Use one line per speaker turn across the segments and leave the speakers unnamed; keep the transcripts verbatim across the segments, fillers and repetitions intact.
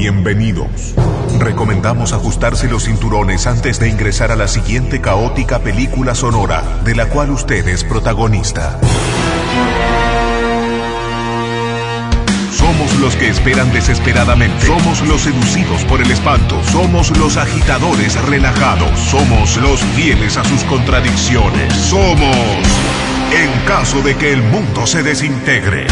bienvenidos. Recomendamos ajustarse los cinturones antes de ingresar a la siguiente caótica película sonora, de la cual usted es protagonista. Somos los que esperan desesperadamente. Somos los seducidos por el espanto. Somos los agitadores relajados. Somos los fieles a sus contradicciones. Somos, en caso de que el mundo se desintegre.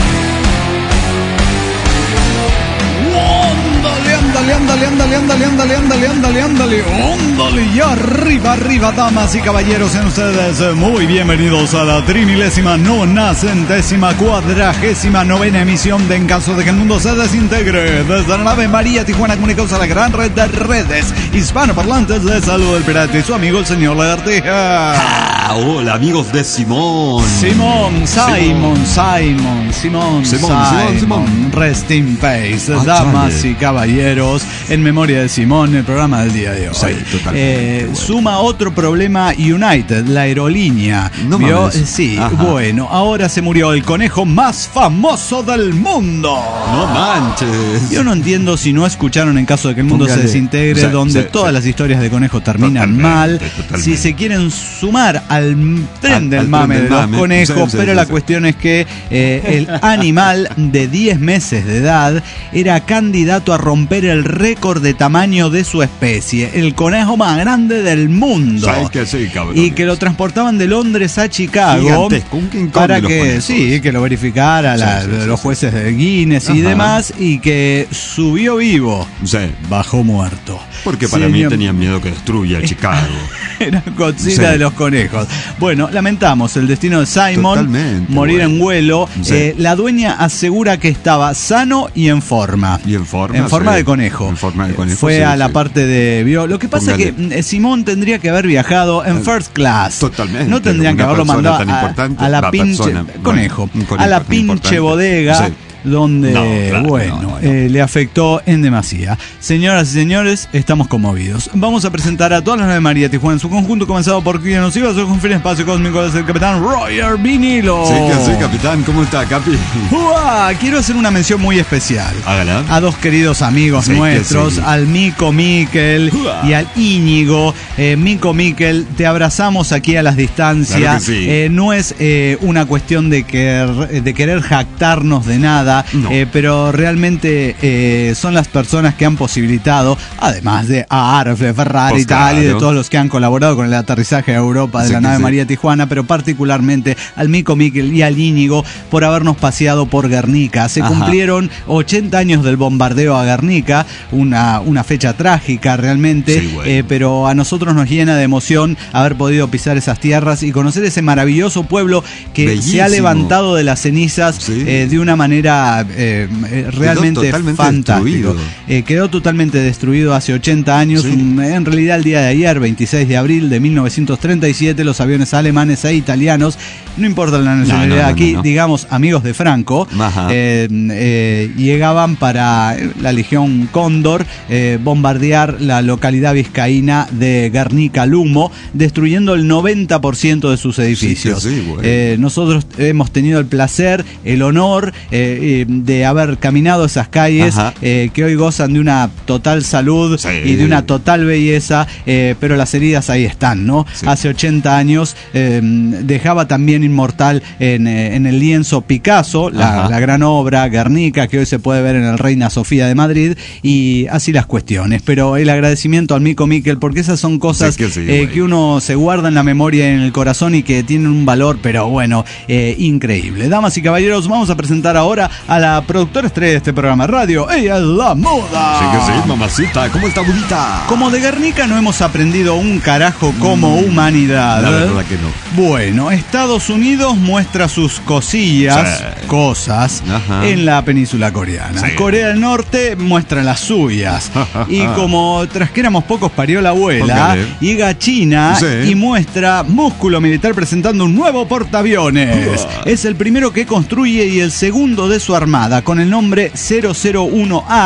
Ándale, ándale, ándale, ándale, ándale, ándale, ándale, ándale, ándale, y arriba, arriba, damas y caballeros, sean ustedes muy bienvenidos a la trimilésima, nona, centésima, cuadragésima, novena emisión de En caso de que el mundo se desintegre. Desde la nave María Tijuana comunicados a la gran red de redes hispanoparlantes, les saluda el pirata y su amigo el señor Lagartija.
Ah, hola amigos de Simón.
Simón, Simon, Simon, Simón, Simón, Simón, rest in peace,
Ah,
damas
chale.
y caballeros, en memoria de Simón, el programa del día de hoy.
Sí, totalmente,
Eh,
bueno.
Suma otro problema United, la aerolínea.
No
¿Vio?
mames.
Eh, Sí,
Ajá.
bueno, ahora se murió el conejo más famoso del mundo.
No manches.
Yo no entiendo si no escucharon En caso de que el mundo
Póngale.
se desintegre,
Sí,
donde
sí,
todas
sí.
las historias de conejos terminan
Totalmente,
mal.
totalmente.
Si se quieren sumar al m- tren
Al-
del
al
mame
tren
de
del
los
mame.
conejos,
Sí, sí,
pero
sí,
la
sí.
cuestión es que eh, el animal de diez meses de edad era candidato a romper el récord de tamaño de su especie, el conejo más grande del mundo.
¿Sabes que sí, cabrón?
Y que lo transportaban de Londres a Chicago
Gigantesco, un King Kong
para
de los
que
conejos.
sí, que lo verificara la-
Sí, sí, sí,
los
sí.
jueces de Guinness y
Ajá.
demás, y que subió vivo,
Sí.
bajó muerto.
Porque para
Señor-
mí tenían miedo que destruya Chicago.
Era Godzilla
Sí.
de los conejos. Bueno, lamentamos el destino de Simon,
Totalmente,
morir
bueno.
en vuelo.
Sí.
Eh, la dueña asegura que estaba sano y en forma.
Y en forma,
En forma
sí.
de conejo.
En forma de
Eh,
conejo,
Fue
sí,
a la
sí.
parte de... ¿vio? Lo que pasa
Póngale.
es que eh, Simón tendría que haber viajado en first class.
Totalmente.
No tendrían que
Una
haberlo
persona
mandado
tan
a,
importante,
a la
va,
pinche...
persona,
conejo.
un conejo
A la
tan
pinche
importante.
bodega...
Sí.
donde,
No, claro,
bueno,
no, no, no.
eh, le afectó en demasía. Señoras y señores, estamos conmovidos. Vamos a presentar a todas las nueve María Tijuana en su conjunto, comenzado por quien nos iba a su conferencia espacio cósmico, es el capitán Roger Vinilo.
Sí, que sí, capitán. ¿Cómo está, Capi?
¡Uah! Quiero hacer una mención muy especial
Hágala.
a dos queridos amigos
Sí, que
nuestros,
sí.
al Mico Miquel
Uah.
y al Íñigo. Eh, Mico Miquel, te abrazamos aquí a las distancias.
Claro que sí.
Eh, no es eh, una cuestión de, que, de querer jactarnos de nada,
No.
eh, pero realmente eh, son las personas que han posibilitado, además de a Arf, de Ferrari y
Pues
tal, y de
claro.
todos los que han colaborado con el aterrizaje a Europa de
Sí
la
que
nave
sí.
María Tijuana, pero particularmente al Mico Miquel y al Íñigo por habernos paseado por Guernica. Se
Ajá.
cumplieron ochenta años del bombardeo a Guernica, una, una fecha trágica realmente,
Sí, bueno.
eh, pero a nosotros nos llena de emoción haber podido pisar esas tierras y conocer ese maravilloso pueblo que
Bellísimo.
se ha levantado de las cenizas
Sí.
eh, de una manera eh, eh, realmente
totalmente
fantástico.
destruido.
Eh, quedó totalmente destruido hace ochenta años,
Sí.
un- en realidad el día de ayer, veintiséis de abril de mil novecientos treinta y siete, los aviones alemanes e italianos, no importa la nacionalidad,
no, no,
aquí
no, no.
digamos amigos de Franco,
Ajá.
eh, eh, llegaban para eh, la Legión Cóndor eh, bombardear la localidad vizcaína de Guernica Lumo, destruyendo el noventa por ciento de sus edificios.
Sí, que sí, bueno.
Eh, nosotros hemos tenido el placer, el honor eh, eh, de haber caminado esas calles
Ajá.
eh, que hoy gozan de una total salud
Sí.
y de una total belleza, eh, pero las heridas ahí están, ¿no?
Sí.
Hace ochenta años eh, dejaba también inmortal en, eh, en el lienzo Picasso, la,
Ajá.
la gran obra Guernica, que hoy se puede ver en el Reina Sofía de Madrid, y así las cuestiones. Pero el agradecimiento al Mico Miquel, porque esas son cosas
Sí que sí,
eh,
güey.
que uno se guarda en la memoria y en el corazón y que tienen un valor, pero bueno, eh, increíble. Damas y caballeros, vamos a presentar ahora a la productora estrella de este programa de radio. Ella es la moda.
Sí, que sí, mamacita. ¿Cómo está, bonita?
Como de Guernica no hemos aprendido un carajo como humanidad.
La verdad que no.
Bueno, Estados Unidos muestra sus cosillas,
Sí.
cosas,
Ajá.
en la península coreana.
Sí.
Corea del Norte muestra las suyas. Y como tras que éramos pocos parió la abuela,
Póngale.
llega China
Sí.
y muestra músculo militar presentando un nuevo portaaviones.
Uah.
Es el primero que construye y el segundo de su armada, con el nombre cero cero uno A,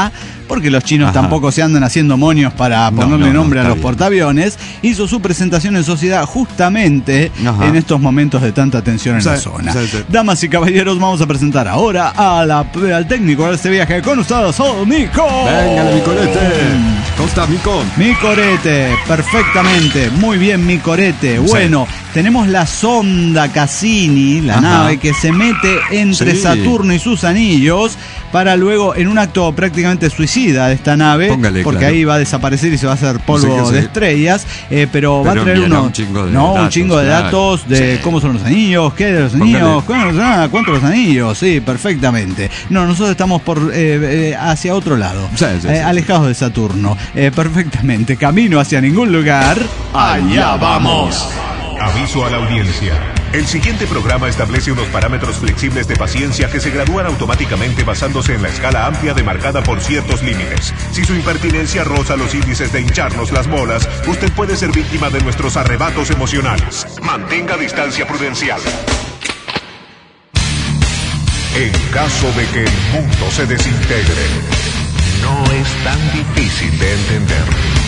porque los chinos
Ajá.
tampoco se andan haciendo moños para
No,
ponerle
no, no,
nombre a
está
los
bien.
portaaviones, hizo su presentación en sociedad justamente
Ajá.
en estos momentos de tanta tensión en
Sí,
la zona.
sí, sí.
Damas y caballeros, vamos a presentar ahora a la, al técnico de este viaje con ustedes, oh, Mico.
Venga, mi corete. ¿Cómo está, Mico?
Mi corete, perfectamente, muy bien mi corete. Bueno, tenemos la sonda Cassini, la
Ajá.
nave que se mete entre
Sí.
Saturno y sus anillos para luego, en un acto prácticamente suicida de esta nave,
Póngale,
porque
claro.
ahí va a desaparecer y se va a hacer polvo
Sí que sí.
de estrellas, eh, pero, va a
Pero
traer
enviará
uno,
un chingo de
no, un
datos,
chingo de
claro.
datos de
Sí.
cómo son los anillos, qué de los
Póngale.
anillos, cuántos, ah, cuántos los anillos, sí, perfectamente. No, nosotros estamos por eh, eh, hacia otro lado,
Sí, sí,
eh,
sí,
alejados de Saturno, eh, perfectamente, camino hacia ningún lugar.
Allá vamos. Aviso a la audiencia. El siguiente programa establece unos parámetros flexibles de paciencia que se gradúan automáticamente basándose en la escala amplia demarcada por ciertos límites. Si su impertinencia roza los índices de hincharnos las bolas, usted puede ser víctima de nuestros arrebatos emocionales. Mantenga distancia prudencial. En caso de que el mundo se desintegre, no es tan difícil de entender.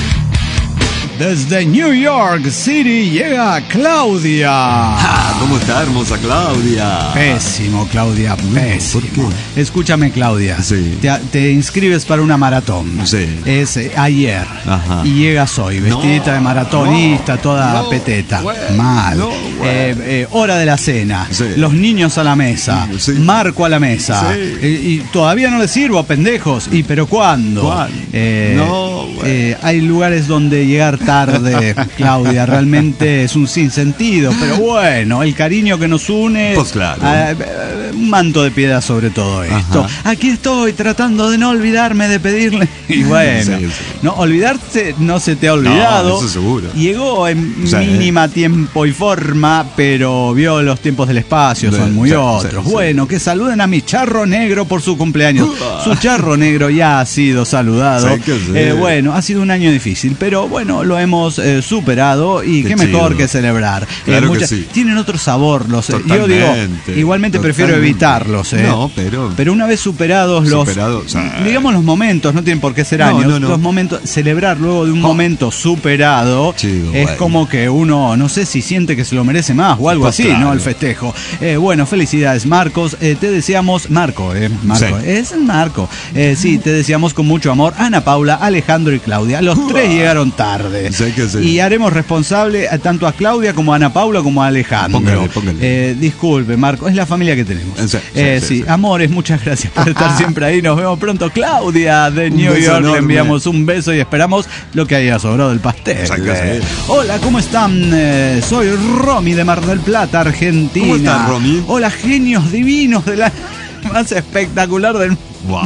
Desde New York City llega Claudia.
Ah, ¿cómo está, hermosa Claudia?
Pésimo, Claudia, pésimo.
¿por
Escúchame, Claudia.
Sí.
Te, te inscribes para una maratón.
Sí.
Es eh, ayer.
Ajá.
Y llegas hoy, vestidita
No,
de maratonista,
no,
toda
no,
peteta.
güey,
Mal.
no, güey.
Eh, eh, hora de la cena.
Sí.
Los niños a la mesa.
Sí.
Marco a la mesa.
Sí.
Eh, y todavía no les sirvo, pendejos. ¿Y pero cuándo?
¿Cuándo?
Eh,
No, güey.
eh, hay lugares donde llegar tarde, Claudia, realmente es un sinsentido, pero bueno, el cariño que nos une,
Pues claro.
eh, eh, un manto de piedad sobre todo esto.
Ajá.
Aquí estoy tratando de no olvidarme de pedirle, y bueno,
Sí, sí.
no olvidarse no se te ha olvidado.
No, eso seguro.
Llegó en
Sí.
mínima tiempo y forma, pero vio los tiempos del espacio, son
Sí,
muy
sí,
otros.
sí, sí.
Bueno, que saluden a mi charro negro por su cumpleaños. Su charro negro ya ha sido saludado.
Sí que sí.
Eh, bueno, ha sido un año difícil, pero bueno, lo hemos eh, superado y qué,
Qué
mejor
chido.
que celebrar.
Claro que sí.
Tienen otro sabor los. eh, Yo digo,
Totalmente,
igualmente prefiero
totalmente.
evitarlos. Eh.
No, pero-
Pero una vez superados los.
Superados, ah.
digamos los momentos, no tienen por qué ser
No,
años.
no, no.
Los momentos, celebrar luego de un
Oh.
momento superado
Chido,
es
güey.
como que uno, no sé si siente que se lo merece más o algo
Pues
así,
claro.
¿no? El festejo. Eh, bueno, felicidades, Marcos. Eh, te deseamos, Marco, eh, Marco,
Sí.
es Marco. Eh, sí, te deseamos con mucho amor, Ana Paula, Alejandro y Claudia. Los tres llegaron tarde.
Sí que sí.
Y haremos responsable a- tanto a Claudia como a Ana Paula como a Alejandro.
Póngale, póngale.
Eh, disculpe, Marco, es la familia que tenemos.
Sí, sí,
Eh,
sí,
sí,
sí.
amores, muchas gracias por estar siempre ahí. Nos vemos pronto. Claudia de
Un
New
beso
York, le
enorme.
enviamos un beso y esperamos lo que haya sobrado del pastel.
Sí que
Eh,
sí.
Hola, ¿cómo están? Eh, soy Romy de Mar del Plata, Argentina.
¿Cómo estás, Romy?
Hola, genios divinos de la más espectacular del mundo.
¡Wow!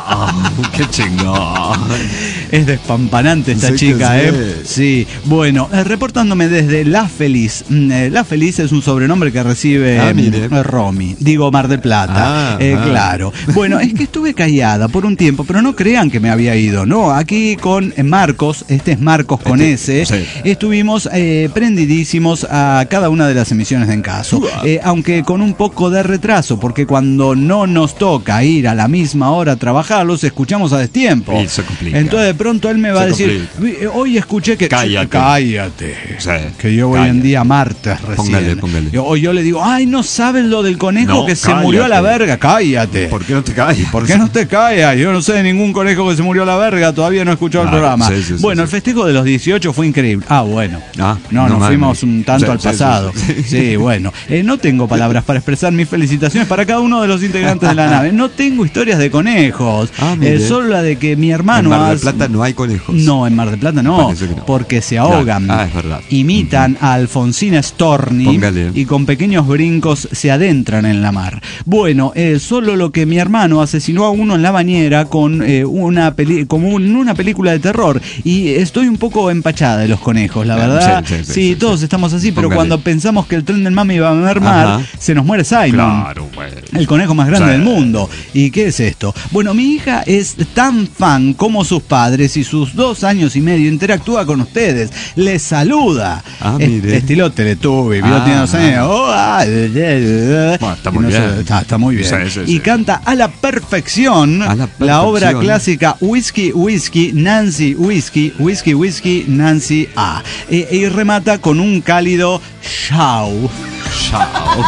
¡Qué chingón!
Es despampanante esta
Sí que
chica,
sí.
¿eh? Sí. Bueno, eh, reportándome desde La Feliz. Mm, eh, La Feliz es un sobrenombre que recibe
Ah, mire.
mm, Romy. Digo Mar del Plata.
Ah,
Eh,
ah.
Claro. Bueno, es que estuve callada por un tiempo, pero no crean que me había ido, ¿no? Aquí con eh, Marcos, este es Marcos con
Este,
S,
sí.
estuvimos eh, prendidísimos a cada una de las emisiones de En Caso. Eh, aunque con un poco de retraso, porque cuando no nos toca ir a la misma hora a trabajar, los escuchamos a destiempo.
Y se complica.
Entonces de pronto él me va
Se
a decir,
complica.
"Vi- hoy escuché que...
Cállate.
Cállate.
Sí,
Que yo hoy en
cállate.
día martes recién.
Póngale, póngale.
Yo- Hoy yo le digo, ay, ¿no sabes lo del conejo
No,
que se
cállate.
murió a la verga? Cállate.
¿Por qué no te callas?
¿Por qué no te callas? Yo no sé de ningún conejo que se murió a la verga, todavía no he escuchado el
Claro,
programa.
sí, sí, sí,
bueno,
sí.
el festejo de los dieciocho fue increíble. Ah, bueno.
Ah,
no,
no
nos
mames.
fuimos un tanto
Sí,
al
sí,
pasado.
sí,
Sí,
sí.
bueno. Eh, no tengo palabras para expresar mis felicitaciones para cada uno de los integrantes de la nave. No tengo historias de conejos.
Ah, mire.
Eh, solo la de que mi
En
hermano...
Mar del
hace-
Plata no hay conejos.
No, en Mar del Plata no,
Parece que no.
porque se ahogan.
Claro. Ah, es verdad.
Imitan a Alfonsina Storni
Póngale.
y con pequeños brincos se adentran en la mar. Bueno, eh, solo lo que mi hermano asesinó a uno en la bañera con eh, una peli como un- una película de terror y estoy un poco empachada de los conejos, la
Ah,
verdad.
sí,
Sí,
sí, sí, sí,
todos
sí.
estamos así, pero
Póngale.
cuando pensamos que el tren del mami iba a mermar,
Ajá.
se nos muere Simon.
Claro, güey.
El conejo más grande
Sí.
del mundo. ¿Y qué es esto? Bueno, mi hija es tan fan como sus padres padres y sus dos años y medio interactúa con ustedes, les saluda.
Ah,
Es-
mire.
estilo Teletubby, vio,
Ah,
tiene dos años.
ah.
Oh, ah, eh, eh,
Bueno, está
y
muy
no sé,
bien.
está, está muy bien.
Sí, sí,
y
sí.
canta a la perfección,
A la
la obra
perfección.
clásica Whiskey, Whiskey, Nancy, Whiskey, Whiskey, Whiskey, Nancy A. E- y remata con un cálido chau.
Chao.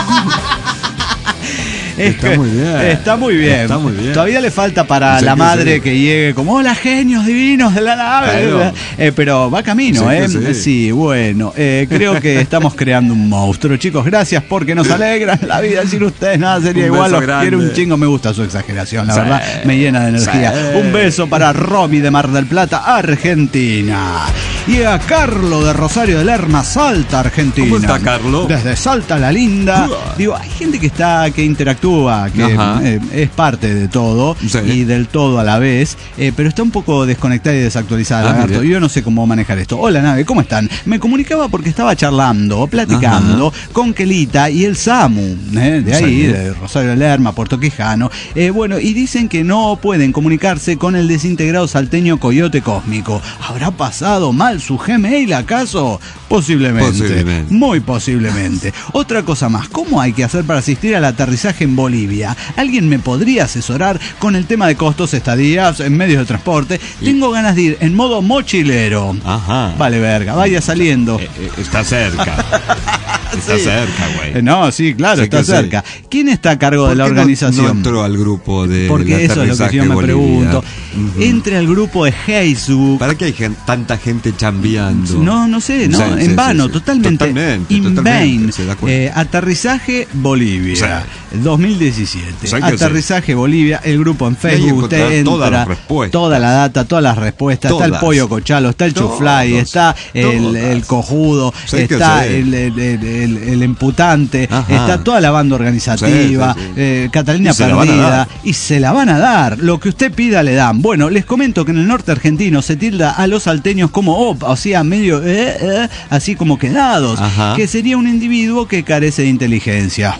Es
Está
que-
muy bien.
Está muy bien.
Está muy bien.
Todavía le falta para
Sí,
la
que
madre
sí.
que llegue como hola genios divinos de la nave.
Claro.
Eh, pero va camino,
Sí,
¿eh?
que
Sí,
sí.
bueno. eh, creo que estamos creando un monstruo. Chicos, gracias porque nos alegran la vida. Sin ustedes nada sería
Un
igual.
beso
Los quiero un
grande.
chingo. Me gusta su exageración, la
Sí.
verdad. Me llena de energía.
Sí.
Un beso para Romy de Mar del Plata, Argentina. Y a Carlo de Rosario de Lerma, Salta, Argentina.
¿Cómo está, Carlo?
Desde Salta la Linda.
Uah.
Digo, hay gente que está, que interactúa, que
Ajá.
eh, es parte de todo
Sí.
y del todo a la vez, eh, pero está un poco desconectada y desactualizada,
Ah,
Lagarto.
mire.
Yo no sé cómo manejar esto. Hola, nave, ¿cómo están? Me comunicaba porque estaba charlando, platicando con Kelita y el Samu, eh, de ahí,
Sí.
de Rosario de Lerma, Puerto Quijano. Eh, bueno, y dicen que no pueden comunicarse con el desintegrado salteño Coyote Cósmico. ¿Habrá pasado mal su Gmail acaso? Posiblemente.
Posiblemente.
Muy posiblemente. Otra cosa más, ¿cómo hay que hacer para asistir al aterrizaje en Bolivia? ¿Alguien me podría asesorar con el tema de costos, estadías, en medios de transporte? Tengo ganas de ir en modo mochilero.
Ajá.
Vale, verga, vaya saliendo.
Eh, eh, está cerca. Está
Sí.
cerca, güey.
Eh, No, sí, claro,
Sí
está
que sí.
cerca. ¿Quién está a cargo de
¿Por
la
qué no-
organización?
No entró al grupo de
Porque eso es lo que yo me pregunto. Entre al grupo de Facebook.
¿Para qué hay gen- tanta gente chambeando?
No, no sé, no,
Sí,
en
sí,
vano,
sí, sí.
totalmente,
Totalmente,
in
totalmente,
vain.
se da cuenta.
Eh, aterrizaje Bolivia, dos mil diecisiete.
Sí que
Aterrizaje Bolivia, el grupo en
Y ahí
Facebook, usted
encontrar
entra,
todas las respuestas.
toda la data, todas las respuestas, está el
Todas.
pollo cochalo, está el
Todos,
chuflay, está el,
todas.
el cojudo,
Sí que
está
sí.
el, el, el- el- el imputante,
Ajá.
está toda la banda organizativa,
Sí, sí, sí.
eh, Catalina
Y se la van a
Perdida,
dar.
y se la van a dar. Lo que usted pida le dan. Bueno, les comento que en el norte argentino se tilda a los salteños como, oh, o sea, medio, eh, eh, así como quedados,
Ajá.
que sería un individuo que carece de inteligencia.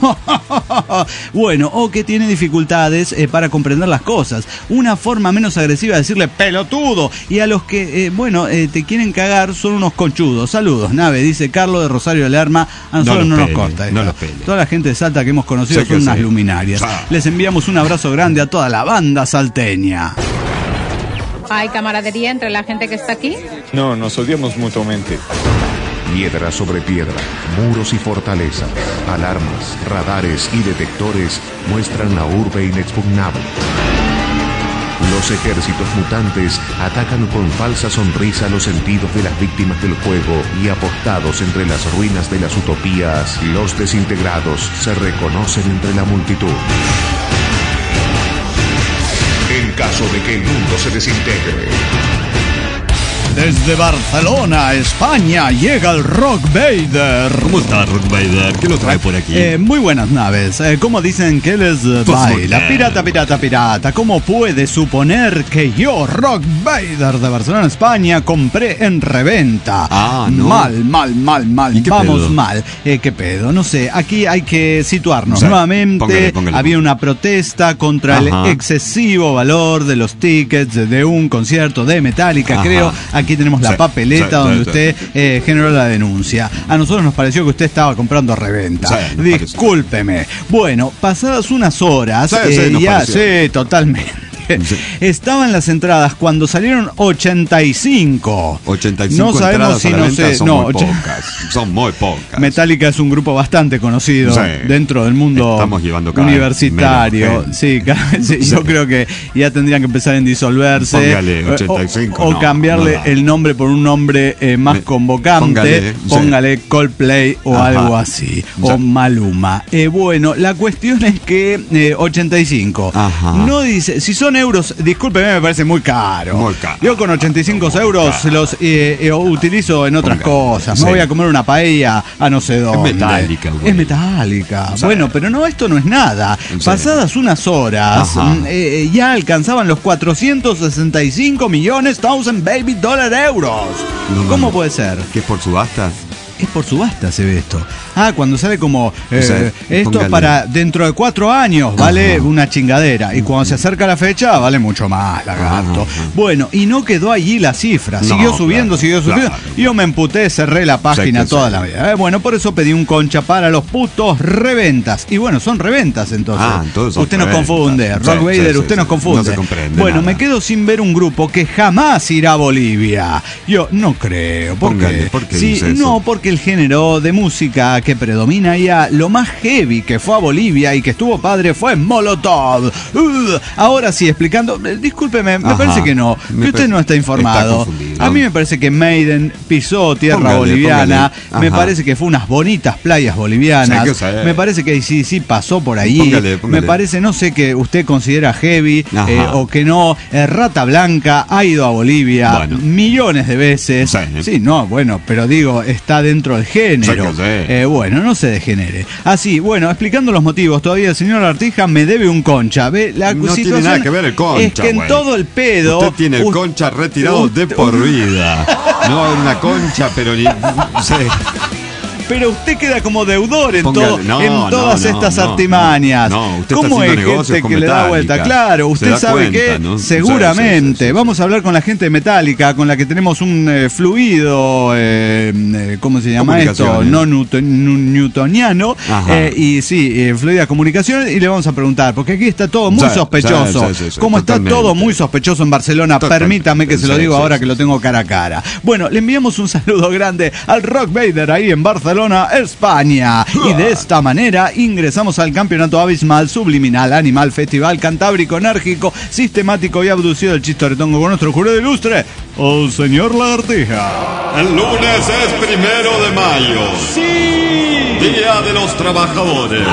Bueno, o que tiene dificultades eh, para comprender las cosas. Una forma menos agresiva de decirle pelotudo. Y a los que, eh, bueno, eh, te quieren cagar son unos conchudos. Saludos, nave, dice Carlos de Rosario de Lerma. A nosotros no,
los
nos
pele,
corta esto.
no los pele.
Toda la gente de Salta que hemos conocido
Sí que
son unas
sí.
luminarias.
Ah.
Les enviamos un abrazo grande a toda la banda salteña.
¿Hay camaradería entre la gente que está aquí?
No, nos odiamos mutuamente.
Piedra sobre piedra, muros y fortalezas, alarmas, radares y detectores muestran la urbe inexpugnable. Los ejércitos mutantes atacan con falsa sonrisa los sentidos de las víctimas del juego y apostados entre las ruinas de las utopías, los desintegrados se reconocen entre la multitud. En caso de que el mundo se desintegre,
Desde Barcelona, España, llega el Rock Vader.
¿Cómo está Rock Vader? ¿Qué lo trae por aquí?
Eh, muy buenas naves. Eh, ¿Cómo dicen que les eh,
Pues muy
baila?
bien.
Pirata, pirata, pirata. ¿Cómo puede suponer que yo, Rock Vader de Barcelona, España, compré en reventa?
Ah, no.
Mal, mal, mal, mal.
¿Y qué
Vamos
pedo?
mal. Eh, ¿Qué pedo? No sé. Aquí hay que situarnos
Sí,
nuevamente.
póngale, póngale.
Había una protesta contra
Ajá.
el excesivo valor de los tickets de un concierto de Metallica,
Ajá.
creo. Aquí tenemos la
Sí,
papeleta
sí,
donde
sí,
usted eh, generó la denuncia. A nosotros nos pareció que usted estaba comprando a reventa.
Sí, nos pareció.
Discúlpeme. Bueno, pasadas unas horas,
Sí, sí,
eh,
nos
ya,
pareció.
sí, totalmente.
Sí.
Estaban las entradas cuando salieron ochenta y cinco.
ochenta y cinco
No sabemos
entradas
si
a la
no
venta
sé,
son
no,
muy
och-
pocas. Son muy pocas.
Metallica es un grupo bastante conocido
Sí.
dentro del mundo
Estamos llevando cada vez
universitario.
menos gente.
Sí, cada vez- sí, yo
Sí.
creo que ya tendrían que empezar en disolverse.
Póngale
O-
ochenta y cinco,
O, o
no,
cambiarle
no da.
el nombre por un nombre eh, más
Me-
convocante.
póngale,
Póngale,
sí.
Coldplay o
Ajá.
algo así. O
Sí.
Maluma. Eh, bueno, la cuestión es que eh, ochenta y cinco.
Ajá.
No dice, si son euros, discúlpeme, me parece muy caro.
Muy caro.
Yo con ochenta y cinco
Muy
euros
caro.
los eh, eh, utilizo en otras
Póngale,
cosas. Me
sí.
voy a comer una paella a no sé dónde.
metálica, güey.
Es metálica.
Sí.
Bueno, pero no, esto no es nada.
Sí.
Pasadas unas horas,
Ajá.
mm, eh, ya alcanzaban los cuatrocientos sesenta y cinco millones, thousand baby dollar euros.
No, no,
¿Cómo
no.
puede ser?
¿Qué es por subasta?
Es por subasta se ve esto. Ah, cuando sale como eh,
O sea,
esto
póngale.
para dentro de cuatro años vale
Ajá.
una chingadera. Y cuando se acerca la fecha vale mucho más, lagarto.
Ajá.
Bueno, y no quedó allí la cifra.
No,
Siguió subiendo,
claro,
siguió subiendo.
claro.
Y yo me emputé, cerré la página
Sí, que
toda
sí.
la vida. Eh, bueno, por eso pedí un concha para los putos reventas. Y bueno, son reventas entonces.
Ah, entonces son
usted nos
reventas.
confunde,
Sí,
Rock
sí,
Vader,
sí,
usted
sí.
nos confunde.
No se comprende
Bueno,
nada.
me quedo sin ver un grupo que jamás irá a Bolivia. Yo no creo. ¿Por
Póngale,
qué?
¿por qué
Sí,
dice eso?
no, porque el género de música que predomina allá, lo más heavy que fue a Bolivia y que estuvo padre fue Molotov. Uh, ahora sí, explicando, eh, discúlpeme, me
Ajá.
parece que no,
Me
que usted
parece-
no está informado.
está confundido.
A mí me parece que Maiden pisó tierra
Póngale,
boliviana,
póngale.
me
Ajá.
parece que fue unas bonitas playas bolivianas,
Sí, que sé.
me parece que sí, sí pasó por allí,
Póngale, póngale.
me parece, no sé, que usted considera heavy
Ajá.
eh, o que no, eh, Rata Blanca ha ido a Bolivia
Bueno.
millones de veces.
Sí.
Sí, no, bueno, pero digo, está dentro del género.
Sí, que sé.
Eh, bueno, no se degenere. Así, bueno, explicando los motivos, todavía el señor Artija me debe un concha. ¿Ve? La
No tiene
situación
nada que ver el concha,
es que en
güey.
todo el pedo.
Usted tiene el
u-
concha retirado de
usted-
por vida. No va a haber una concha, pero ni. Sí.
Pero usted queda como deudor en,
Póngale,
todo,
no,
en
no,
todas
no,
estas
no,
artimañas.
no, no, usted está
¿Cómo
haciendo
es
negocios
gente
con
que le da vuelta?
Metallica.
Claro,
Se
usted
da
sabe
cuenta,
que
¿no? Sí,
seguramente
sí, sí, sí.
vamos a hablar con la gente de Metallica, con la que tenemos un eh, fluido, eh, eh, ¿cómo se llama esto?
Comunicaciones.
No newton- nu- newtoniano.
Ajá.
eh, y sí, eh, fluida comunicación. Y le vamos a preguntar, porque aquí está todo muy
Sí,
sospechoso.
sí, sí, sí,
Como está
totalmente.
todo muy sospechoso en Barcelona,
Totalmente,
permítame que se lo
sí,
digo
sí,
ahora
sí,
que lo
sí.
tengo cara a cara. Bueno, le enviamos un saludo grande al Rock Vader ahí en Barcelona, España. Y de esta manera ingresamos al campeonato abismal, subliminal, animal, festival, cantábrico, enérgico, sistemático y abducido del chistoretongo con nuestro jurado ilustre, el señor Lagartija.
El lunes es primero de mayo.
¡Sí!
Día de los Trabajadores.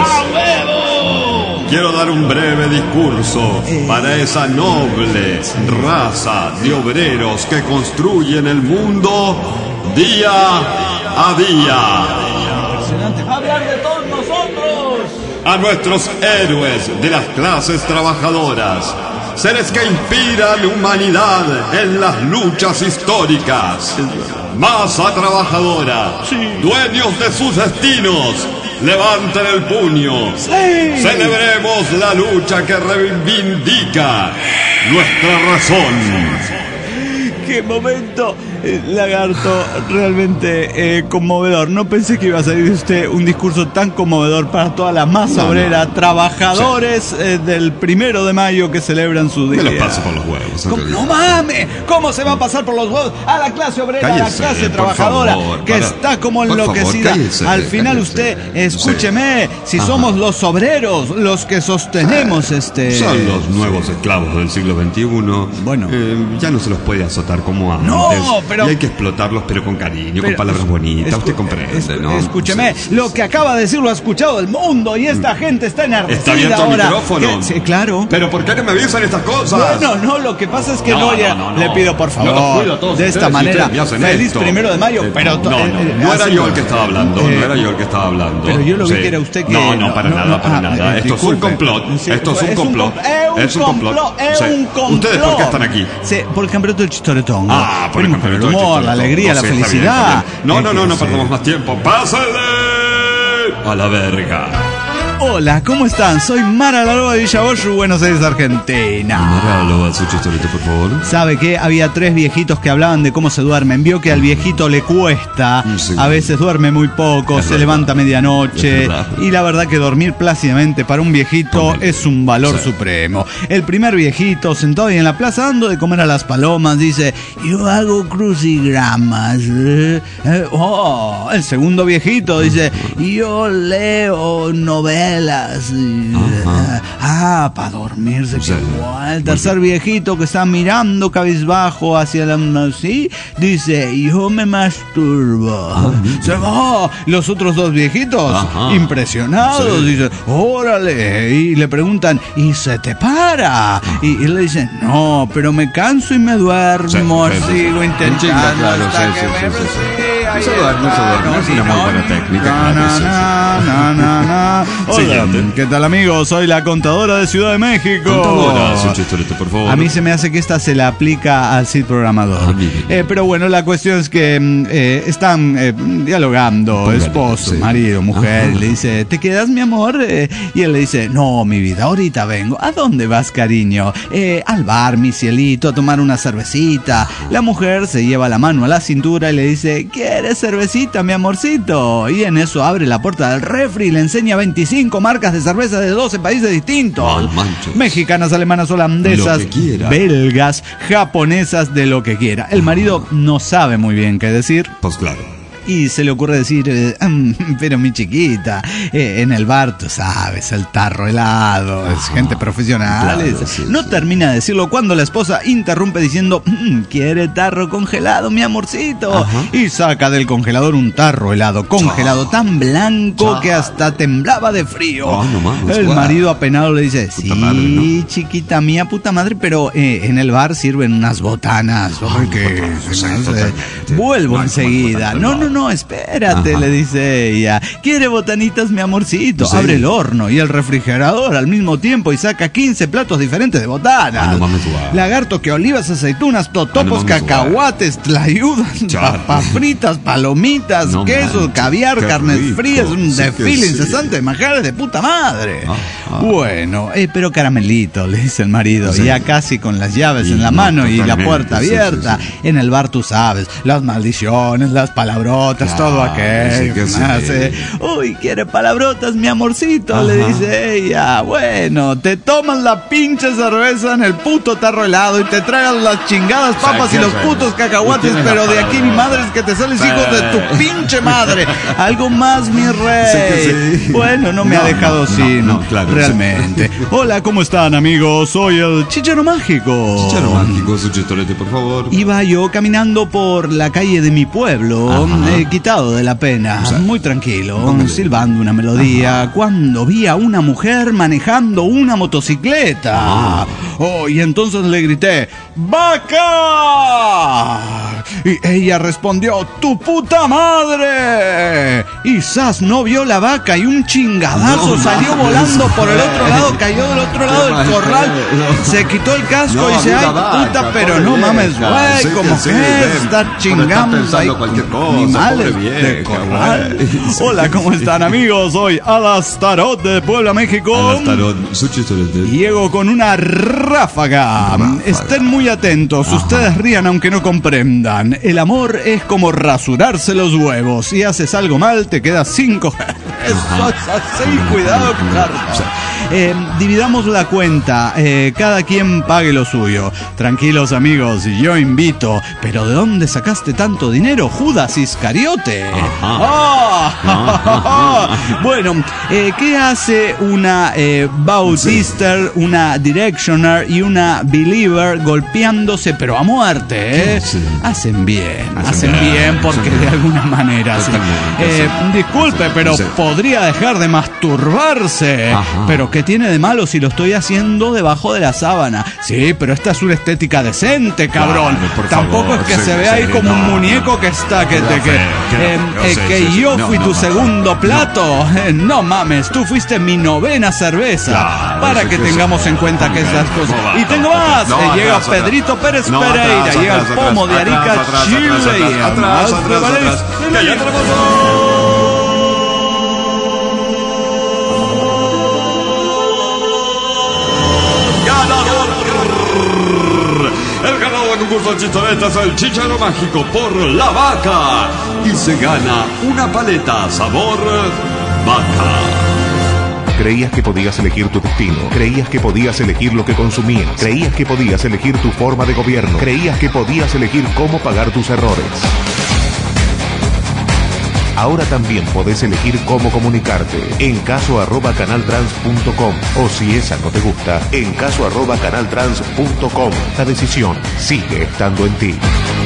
Quiero dar un breve discurso para esa noble raza de obreros que construyen el mundo día a día.
¡Hablar de todos nosotros!
A nuestros héroes de las clases trabajadoras, seres que inspiran humanidad en las luchas históricas. Masa trabajadora, dueños de sus destinos, levanten el puño. Celebremos la lucha que reivindica nuestra razón.
¡Qué momento! Eh, Lagarto, realmente eh, conmovedor. No pensé que iba a salir de usted un discurso tan conmovedor para toda la masa
No,
obrera,
no.
trabajadores eh, del primero de mayo que celebran su día.
Me lo paso por los huevos. en
¿Cómo?
realidad.
¡No mames! ¿Cómo se va a pasar por los huevos a la clase obrera,
Cállese,
a la clase
por
trabajadora,
favor,
que
para-
está como
por favor,
enloquecida?
cállese,
Al final
cállese.
usted, escúcheme, si
Ajá.
somos los obreros los que sostenemos este...
Son los nuevos esclavos del siglo veintiuno.
Bueno.
Eh, ya no se los puede azotar como antes.
No, pero-
Y hay que explotarlos, pero con cariño,
Pero-
con palabras bonitas.
escu-
Usted comprende,
es-
¿no?
Escúcheme,
Sí, sí,
lo
sí.
que acaba de decir lo ha escuchado el mundo y esta gente está enardecida
¿Está abierto el
ahora.
micrófono?
Que- sí, claro.
¿Pero por qué no me avisan estas cosas?
Bueno, no, lo que pasa es que
No,
no, ya,
no, no, no.
le pido por
Yo los
favor,
cuido a todos
de
ustedes
esta
y
manera,
ustedes me hacen
feliz
esto.
primero de mayo,
Eh,
pero...
no,
to-
no,
eh,
no era
así-
yo el que estaba hablando,
eh,
no era yo el que estaba hablando.
pero yo lo vi
Sí.
que era usted que...
No, no, para
no,
nada,
no,
para
ah,
nada.
eh,
Esto es un
disculpe.
complot.
Sí,
Esto es un
un
complot.
com- Es un
Es un complot.
complot, es
Sí.
un complot.
¿Ustedes por qué están aquí?
Sí, por el campeonato del chistoretongo.
Ah, por el
Venimos
campeonato
el
del
humor, la
chistoretongo.
alegría, la
Sí, está bien,
felicidad.
está bien. No, no, no, no
Sí.
perdamos más tiempo. ¡Pásale! A la verga.
Hola, ¿cómo están? Soy Mara Laroa de Villagoyu, Buenos Aires, Argentina.
Máralo, su chistorito, por favor.
¿Sabe qué? Había tres viejitos que hablaban de cómo se duermen. Vio que al viejito le cuesta,
Sí.
a veces duerme muy poco,
Es
se
verdad.
levanta a medianoche.
Es verdad.
Y la verdad que dormir plácidamente para un viejito
Póngale.
es un valor
Sí.
supremo. El primer viejito, sentado ahí en la plaza dando de comer a las palomas, dice: yo hago crucigramas. eh, eh, oh. El segundo viejito dice: yo leo novelas.
Ajá.
Ah, para dormirse.
Sí.
Qué guay. El tercer viejito que está mirando cabizbajo hacia la... ¿sí? Dice: yo me masturbo. Se va. Los otros dos viejitos,
Ajá.
impresionados,
Sí.
dicen: órale. Y le preguntan: ¿y se te para? Y, y le dicen: no, pero me canso y me duermo.
Sí, sí, sí,
Sigo
sí.
intentando
Chinga, claro,
hasta
sí,
que
sí,
me...
sí, sí, sí.
sí, ay,
se duerme, se duerme. Es una muy buena técnica.
Na, na, na, na, na, na. Hola,
Siguiente.
¿qué tal, amigos? Soy la contadora de Ciudad de México.
Contadora, hace un chistorete, por favor.
A mí se me hace que esta se la aplica al Cid programador.
Ah, bien.
Eh, pero bueno, la cuestión es que mm, eh, están eh, dialogando,
Póngale,
esposo,
sí.
marido, mujer,
Ajá.
y le dice, ¿te quedas, mi amor? Eh, y él le dice, no, mi vida, ahorita vengo. ¿A dónde vas, cariño? Eh, al bar, mi cielito, a tomar una cervecita. La mujer se lleva la mano a la cintura y le dice, ¿quieres cervecita, mi amorcito? Y en eso abre la puerta del refri y le enseña veinticinco marcas de cerveza de doce países distintos.
Mal manches.
Mexicanas, alemanas, holandesas,
Lo que quiera.
belgas, japonesas, de lo que quiera. El marido no sabe muy bien qué decir
Pues claro.
y se le ocurre decir, eh, "Mm, pero mi chiquita, eh, en el bar, tú sabes, el tarro helado, es
Ajá,
gente profesional.
claro,
es-
sí,
no
sí.
termina de decirlo cuando la esposa interrumpe diciendo, "Mm, ¿quiere tarro congelado, mi amorcito?"
Ajá.
Y saca del congelador un tarro helado congelado
Chao.
tan blanco
Chao.
que hasta temblaba de frío.
Ah, no mames,
el
guau.
marido apenado le dice,
Puta
sí,
madre, ¿no?
chiquita mía, puta madre, pero eh, en el bar sirven unas botanas. Ay, que
botanas,
se
sí,
me hace-
totalmente.
Vuelvo
No hay como
enseguida.
botanas
No,
del
no,
bar.
no, espérate,
Ajá.
le dice ella. ¿Quiere botanitas, mi amorcito?
Sí.
Abre el horno y el refrigerador al mismo tiempo y saca quince platos diferentes de botanas.
Ah, no mames, guau.
Lagarto, que olivas, aceitunas, totopos,
Ah, no mames,
cacahuates, tlayudas,
Chale.
papas fritas, palomitas,
No
quesos,
manches,
caviar,
qué
carnes
rico.
frías, un
Sí que
desfile
sí.
incesante de manjares de puta madre.
Ah, ah.
Bueno, eh, pero caramelito, le dice el marido,
Sí.
ya casi con las llaves
Y
en la
no,
mano y la
totalmente,
puerta
sí, sí,
abierta.
sí.
En el bar, tú sabes, las maldiciones, las palabrotas,
Claro,
todo
sí
aquello.
que sí.
hace. Uy, ¿quiere palabrotas, mi amorcito?
Ajá.
Le dice ella. Bueno, te toman la pinche cerveza en el puto tarro helado y te tragan las chingadas papas
Sí,
y los
sí.
putos cacahuates,
Tienes
pero
la
de aquí ni
palabra.
madres que te sales,
Sí.
hijo de tu pinche madre. Algo más, mi rey.
Sí que sí.
Bueno, no me
No,
ha dejado
no,
sin,
no, no, claro,
realmente. Hola, ¿cómo están, amigos? Soy el Chicharo Mágico.
Chicharo mágico, su chistorete, por favor.
Iba yo caminando por la calle de mi pueblo,
Ajá.
eh, quitado de la pena,
sea,
muy tranquilo,
póngale.
silbando una melodía, cuando vi a una mujer manejando una motocicleta.
Ah.
Oh, y entonces le grité, ¡Vaca! Y ella respondió, ¡tu puta madre! Y Sas no vio la vaca y un chingadazo
No
salió
mames,
volando por el
güey.
otro lado, cayó del otro lado del
mames,
corral,
no.
se quitó el casco
No,
y dice,
amiga
¡ay,
vaca,
puta! Pero
pobre
no mames,
vieja.
güey,
Sí
como
que sí,
que
ven,
está
por
chingando
estar pensando
ahí
cualquier
con
cosa,
animales
pobre
de
vieja,
corral.
güey. Sí,
Hola, ¿cómo
sí.
están, amigos? Soy Alastarot de Puebla, México.
Alastarot, su chistorete.
Llego con una ráfaga.
Ráfaga.
Estén muy atentos,
Ajá.
ustedes rían aunque no comprendan. El amor es como rasurarse los huevos. Si haces algo mal, te quedas cinco. Eso es así, cuidado, Carlos. Eh, dividamos la cuenta, eh, cada quien pague lo suyo. Tranquilos, amigos, yo invito. Pero ¿de dónde sacaste tanto dinero, Judas Iscariote? Ah. Bueno, eh, ¿qué hace una eh, Bautister, una Directioner y una Believer golpeándose, pero a muerte? ¿eh?
Sí.
Hacen bien, hacen,
Hacen
bien,
bien,
porque
hacen
de
bien.
alguna manera. Sí.
Totalmente,
Eh,
sí.
disculpe, pero
Sí.
podría dejar de masturbarse.
Ajá.
Pero ¿qué tiene de malo si lo estoy haciendo debajo de la sábana? Sí, pero esta es una estética decente, cabrón.
Claro, por
Tampoco
favor,
es que
sí,
se vea ahí
sí,
como un
no,
muñeco
no.
que está, que,
Qué
te, que,
feo, qué
eh,
feo,
eh,
sí,
que
sí, sí.
yo
No,
fui
no,
tu
no,
segundo
no.
plato. Eh, No mames, tú fuiste mi novena cerveza.
Claro,
para
sí,
que
sí,
tengamos
sí.
en cuenta que
Ok,
esas cosas.
no va,
Y tengo
no,
más.
no,
Eh, llega
atrás, atrás.
Pedrito Pérez
No,
Pereira,
atrás,
llega el
atrás,
pomo de
atrás,
Arica,
atrás,
Chile
atrás,
y
atrás,
además
atrás,
de
atrás,
Valencia.
atrás. Que ya tenemos ganador. El ganador del concurso de chistoretas es el Chicharo Mágico por la vaca. Y se gana una paleta sabor vaca.
Creías que podías elegir tu destino, creías que podías elegir lo que consumías, creías que podías elegir tu forma de gobierno, creías que podías elegir cómo pagar tus errores. Ahora también podés elegir cómo comunicarte en caso arroba canaltrans punto com o si esa no te gusta, en caso arroba canaltrans punto com. La decisión sigue estando en ti.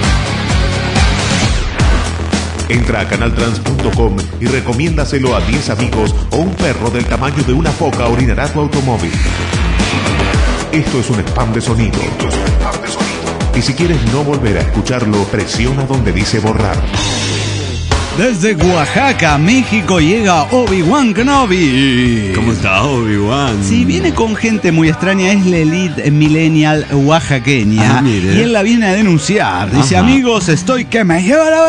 Entra a canaltrans punto com y recomiéndaselo a diez amigos o un perro del tamaño de una foca orinará tu automóvil. Esto es un spam de sonido. Esto es un spam de sonido. Y si quieres no volver a escucharlo, presiona donde dice borrar.
Desde Oaxaca, México, llega Obi-Wan Kenobi.
¿Cómo está Obi-Wan?
Sí, viene con gente muy extraña, es la elite millennial oaxaqueña.
Ah, mire.
Y él la viene a denunciar. Dice,
Ajá.
amigos, estoy que me lleva la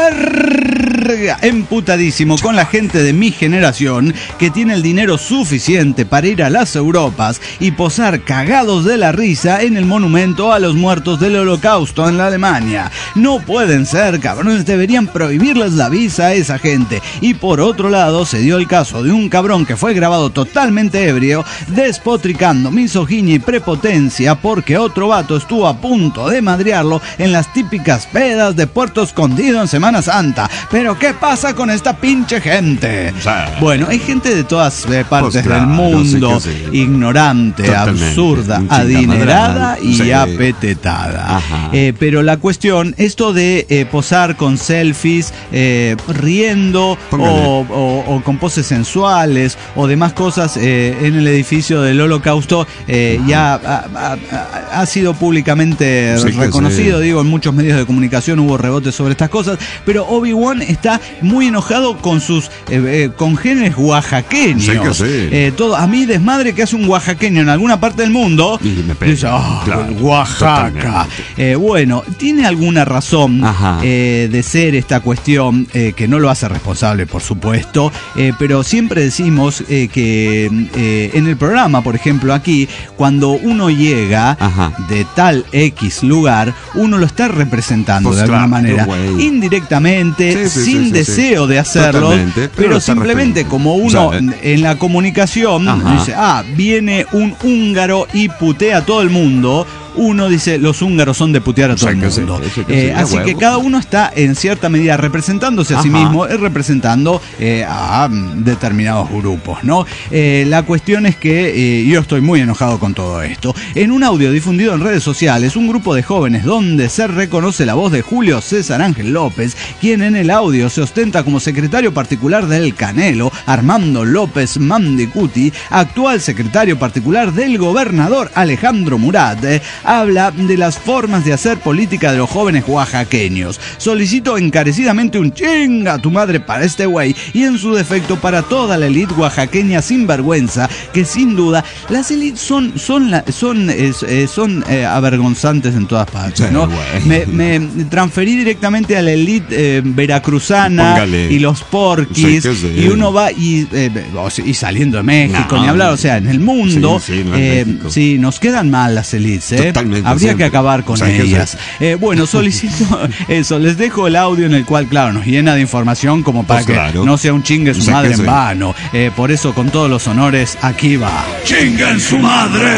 verga. Emputadísimo con la gente de mi generación que tiene el dinero suficiente para ir a las Europas y posar cagados de la risa en el monumento a los muertos del Holocausto en la Alemania. No pueden ser, cabrones, deberían prohibirles la visa a esa gente. Y por otro lado, se dio el caso de un cabrón que fue grabado totalmente ebrio, despotricando misoginia y prepotencia porque otro vato estuvo a punto de madrearlo en las típicas pedas de Puerto Escondido en Semana Santa. Pero ¿qué pasa con esta pinche gente?
Sí.
Bueno, hay gente de todas eh, partes
Pues claro,
del mundo,
sí que sí.
ignorante,
Totalmente.
absurda,
Un
adinerada
chingamadrana.
y
Sí.
apetetada.
Ajá.
Eh, pero la cuestión, esto de eh, posar con selfies, eh, riendo
Póngale.
o, o, o con poses sensuales o demás cosas eh, en el edificio del Holocausto, eh, ya ha, ha- ha- ha sido públicamente
Sí que
reconocido.
sí.
Digo, en muchos medios de comunicación hubo rebotes sobre estas cosas, pero Obi-Wan está muy enojado con sus eh, eh, congéneres oaxaqueños.
Sí que sí.
Eh, todo, a mí desmadre que hace un oaxaqueño en alguna parte del mundo,
Y me pega.
dice, "Ah,
Claro,
Oaxaca".
totalmente.
Eh, bueno, tiene alguna razón
Ajá.
eh, de ser esta cuestión, eh, que no lo hace responsable, por supuesto, eh, pero siempre decimos eh, que eh, en el programa, por ejemplo, aquí, cuando uno llega
Ajá.
de tal X lugar, uno lo está representando
Pues
de alguna
claro,
manera,
güey.
indirectamente,
Sí, sí,
sin
sí, sí,
deseo
sí.
de hacerlo,
Totalmente, pero
pero
lo está
simplemente
refiriendo.
como uno
O sea,
en la comunicación
Ajá.
dice, ah, viene un húngaro y putea a todo el mundo. Uno dice, los húngaros son de putear a todo el
Sí que sí,
mundo.
sí que sí,
Eh,
a
así
huevo.
que cada uno está en cierta medida representándose a sí
Ajá.
mismo, es representando eh, a mm, determinados grupos, ¿no? Eh, la cuestión es que eh, yo estoy muy enojado con todo esto. En un audio difundido en redes sociales, un grupo de jóvenes donde se reconoce la voz de Julio César Ángel López, quien en el audio se ostenta como secretario particular del Canelo, Armando López Mandicuti, actual secretario particular del gobernador Alejandro Murat, eh, habla de las formas de hacer política de los jóvenes oaxaqueños. Solicito encarecidamente un chinga a tu madre para este güey y en su defecto para toda la élite oaxaqueña sinvergüenza, que sin duda las élites son son la- son es- eh, son eh, avergonzantes en todas partes,
Sí,
¿no?
güey.
Me, me transferí directamente a la élite eh, veracruzana
Póngale.
y los porquis,
Sí que sí.
y uno va y, eh, o sea, y saliendo de México,
No.
ni hablar, o sea, en el mundo,
Sí, sí, no en
eh,
México.
sí, nos quedan mal las élites, ¿eh?
Totalmente,
Habría
siempre.
que acabar con
O sea, que
ellas.
sí.
Eh, bueno, solicito eso, les dejo el audio en el cual, claro, nos llena de información como para
Pues
que
claro.
no sea un chingue su
O sea,
madre
que
en
sí.
vano. Eh, por eso, con todos los honores, aquí va. ¡Chinguen su madre!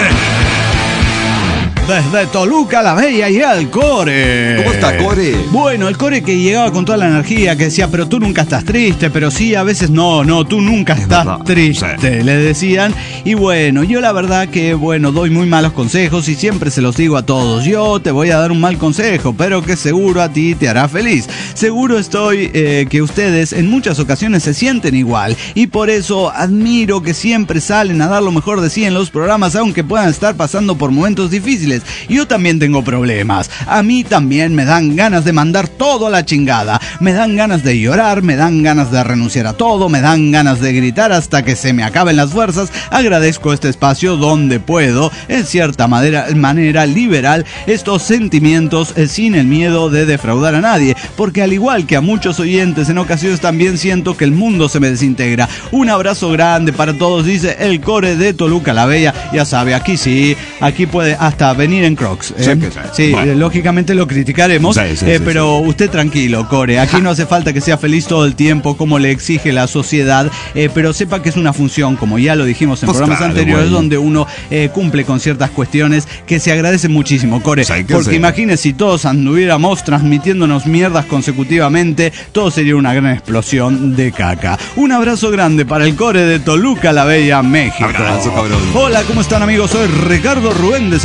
Desde Toluca la Bella y el Core.
¿Cómo está, Core?
Bueno, el Core que llegaba con toda la energía, que decía, pero tú nunca estás triste, pero sí, a veces no, no, tú nunca estás
verdad,
triste,
sí.
le decían. Y bueno, yo la verdad que, bueno, doy muy malos consejos y siempre se los digo a todos. Yo te voy a dar un mal consejo, pero que seguro a ti te hará feliz. Seguro estoy eh, que ustedes en muchas ocasiones se sienten igual y por eso admiro que siempre salen a dar lo mejor de sí en los programas, aunque puedan estar pasando por momentos difíciles. Yo también tengo problemas. A mí también me dan ganas de mandar todo a la chingada. Me dan ganas de llorar, me dan ganas de renunciar a todo, me dan ganas de gritar hasta que se me acaben las fuerzas. Agradezco este espacio donde puedo, en cierta manera, manera liberal, estos sentimientos eh, sin el miedo de defraudar a nadie. Porque al igual que a muchos oyentes, en ocasiones también siento que el mundo se me desintegra. Un abrazo grande para todos, dice el Core de Toluca la Bella. Ya sabe, aquí sí, aquí puede hasta venir en Crocs. ¿eh?
Sí, que sí.
Sí,
Bueno.
eh, lógicamente lo criticaremos,
Sí, sí,
eh,
sí,
pero usted tranquilo, Core. Aquí no hace falta que sea feliz todo el tiempo como le exige la sociedad, eh, pero sepa que es una función, como ya lo dijimos en
Pues
programas
claro,
anteriores,
güey.
donde uno eh, cumple con ciertas cuestiones que se agradecen muchísimo, Core.
Sí, que
Porque
sí.
imagine si todos anduviéramos transmitiéndonos mierdas consecutivamente, todo sería una gran explosión de caca. Un abrazo grande para el Core de Toluca la Bella, México.
Abrazo, cabrón.
Hola, ¿cómo están, amigos? Soy Ricardo Rubén de San Luis, Argentina.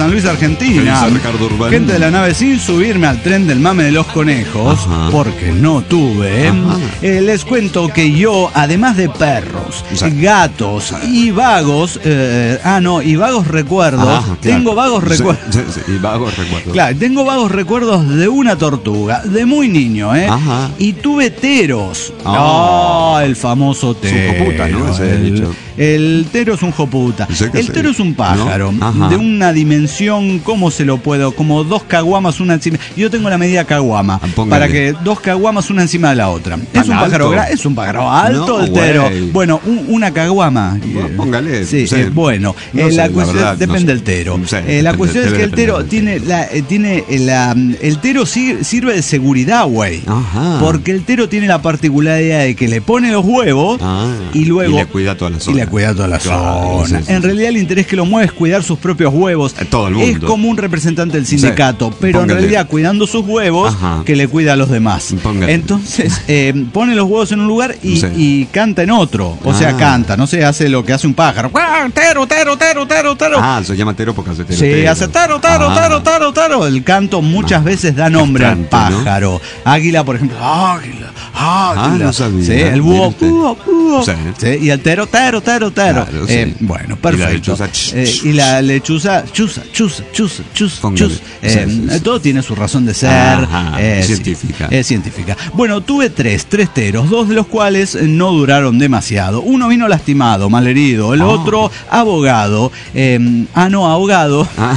Argentina. Gente de la nave, sin subirme al tren del mame de los conejos, ajá, porque no tuve, eh, les cuento que yo, además de perros, o sea, gatos y vagos, eh, ah no, y vagos recuerdos, ajá, tengo claro, vagos recuerdos.
Sí, sí, sí, y vagos recuerdos.
Claro, tengo vagos recuerdos de una tortuga, de muy niño, ¿eh? Ajá. Y tuve teros. Ah, oh, el famoso tero.
Es un joputa, ¿no? Ese
el,
dicho.
el tero es un joputa. El tero es un pájaro, ¿no? De una dimensión, ¿cómo se lo puedo? Como dos caguamas una encima. Yo tengo la medida caguama, póngale, para que dos caguamas una encima de la otra. Es un pájaro gra- es un pájaro alto, no, el tero. Wey. Bueno, un, una caguama.
Póngale.
Sí, sí. Eh, bueno, no eh, sé, la cuestión la verdad, depende no del tero. Sé, eh, la cuestión es que el tero tiene la eh, tiene la el tero sir- sirve de seguridad, güey. Porque el tero tiene la particularidad de que le pone los huevos ah, y luego
y le cuida toda la zona.
Y le cuida toda la claro, zona. Sí, sí, en sí. realidad el interés que lo mueve es cuidar sus propios huevos.
Todo el mundo.
Es como un representante del sindicato, sí, pero póngale, en realidad cuidando sus huevos, ajá, que le cuida a los demás. Póngale. Entonces eh, pone los huevos en un lugar y, sí, y canta en otro. O ah. sea, canta, no sé, hace lo que hace un pájaro. Tero, tero, tero, tero, tero.
Ah, se llama tero porque hace tero.
Sí,
tero.
hace tero, tero, ah. tero, tero, tero. El canto muchas ah. veces da nombre al pájaro. ¿No? Águila, por ejemplo. Águila, águila. Ah, no sabía. Sí, el búho, búho, búho. Sí. Sí, y el tero, tero, tero, tero. Claro, eh, sí. Bueno, perfecto. Y la lechuza, ch, eh, y la lechuza, chuza, chuza, chuza, chuza, chuza. Eh, sí, sí, sí. Todo tiene su razón de ser.
Ajá,
eh,
científica.
Sí, es científica. Bueno, tuve tres, tres teros, dos de los cuales no duraron demasiado. Uno vino lastimado, malherido. El oh. otro, abogado. Eh, ah, no, ahogado. Ah.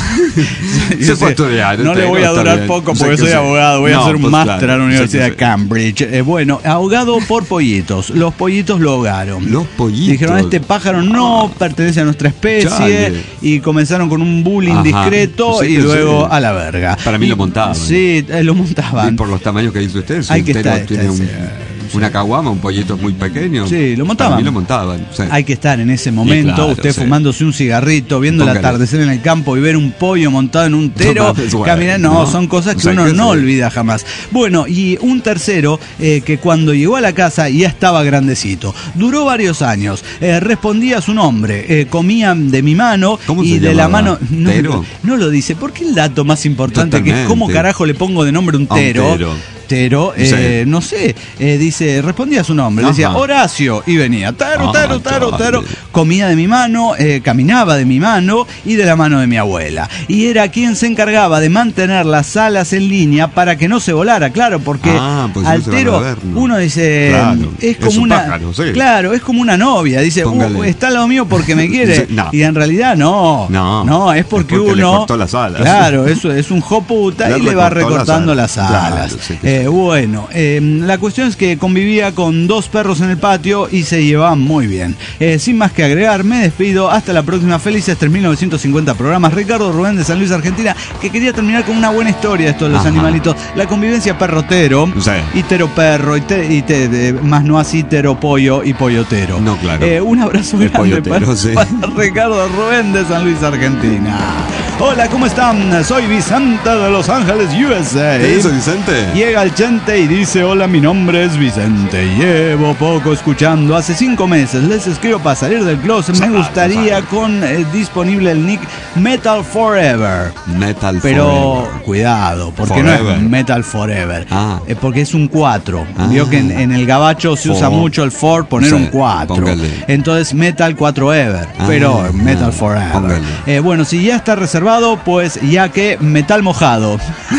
Se fue a estudiar.
No le voy a durar bien. poco porque soy abogado. Voy no, a hacer un pues máster claro, a la Universidad sí, de Cambridge. Eh, bueno, ahogado por pollitos. Los pollitos lo ahogaron.
Los pollitos.
Dijeron, este pájaro no ah. pertenece a nuestra especie. Chale. Y comenzaron con un bullying ajá, discreto sí, y luego sí. a la verga.
Para mí
y,
lo montaban.
Sí, eh, lo montaban.
Y por los tamaños que dice usted,
hay que estar,
tiene un, una caguama, un pollito muy pequeño.
Sí, lo montaban.
Para mí lo montaban. Sí.
Hay que estar en ese momento, claro, usted sí. fumándose un cigarrito, viendo Póngale. el atardecer en el campo y ver un pollo montado en un tero, no, caminar, no, no, son cosas que o sea, uno que no sí. olvida jamás. Bueno, y un tercero eh, que cuando llegó a la casa ya estaba grandecito. Duró varios años. Eh, respondía a su nombre. Eh, comía de mi mano y de la mano. No, no, no lo dice. ¿Por qué el dato más importante Totalmente. que es cómo carajo le pongo de nombre un tero? Un tero. Tero, eh, sí. no sé, eh, dice, respondía a su nombre, Ajá. decía Horacio y venía, tero, tero, tero, tero, comía de mi mano, eh, caminaba de mi mano y de la mano de mi abuela. Y era quien se encargaba de mantener las alas en línea para que no se volara, claro, porque ah, pues al tero ver, ¿no? uno dice, claro, es como es un una, pájaro, sí. claro, es como una novia, dice, uh, está al lado mío porque me quiere, no. y en realidad no, no, no es porque, es porque uno,
le cortó las alas.
Claro, eso es un joputa y le va recortando las alas. Las alas. Claro, sí, sí. Eh, bueno, eh, la cuestión es que convivía con dos perros en el patio y se llevaban muy bien. Eh, sin más que agregar, me despido. Hasta la próxima. Felices tres mil novecientos cincuenta programas. Ricardo Rubén de San Luis, Argentina, que quería terminar con una buena historia esto de los Ajá. animalitos. La convivencia perro-tero, sí. y tero-perro, y, te, y te, de, más no así tero-pollo y pollotero.
No, claro.
Eh, un abrazo
el
grande
pollotero,
para,
sí.
para Ricardo Rubén de San Luis, Argentina. Hola, ¿cómo están? Soy Vicente de Los Ángeles, U S A.
¿Qué dice Vicente?
Llega el Chente y dice, hola, mi nombre es Vicente. Llevo poco escuchando. Hace cinco meses les escribo para salir del closet. Me gustaría con eh, disponible el nick Metal Forever.
Metal
Pero,
Forever.
Pero cuidado, porque forever. no es Metal Forever. Ah. Eh, porque es un cuatro. Ah. Vio que en, en el gabacho se for. usa mucho el for, poner sí, un cuatro. Póngale. Entonces Metal cuatro Ever. Ah. Pero Metal ah. Forever. Eh, bueno, si ya está reservado, pues ya que Metal Mojado.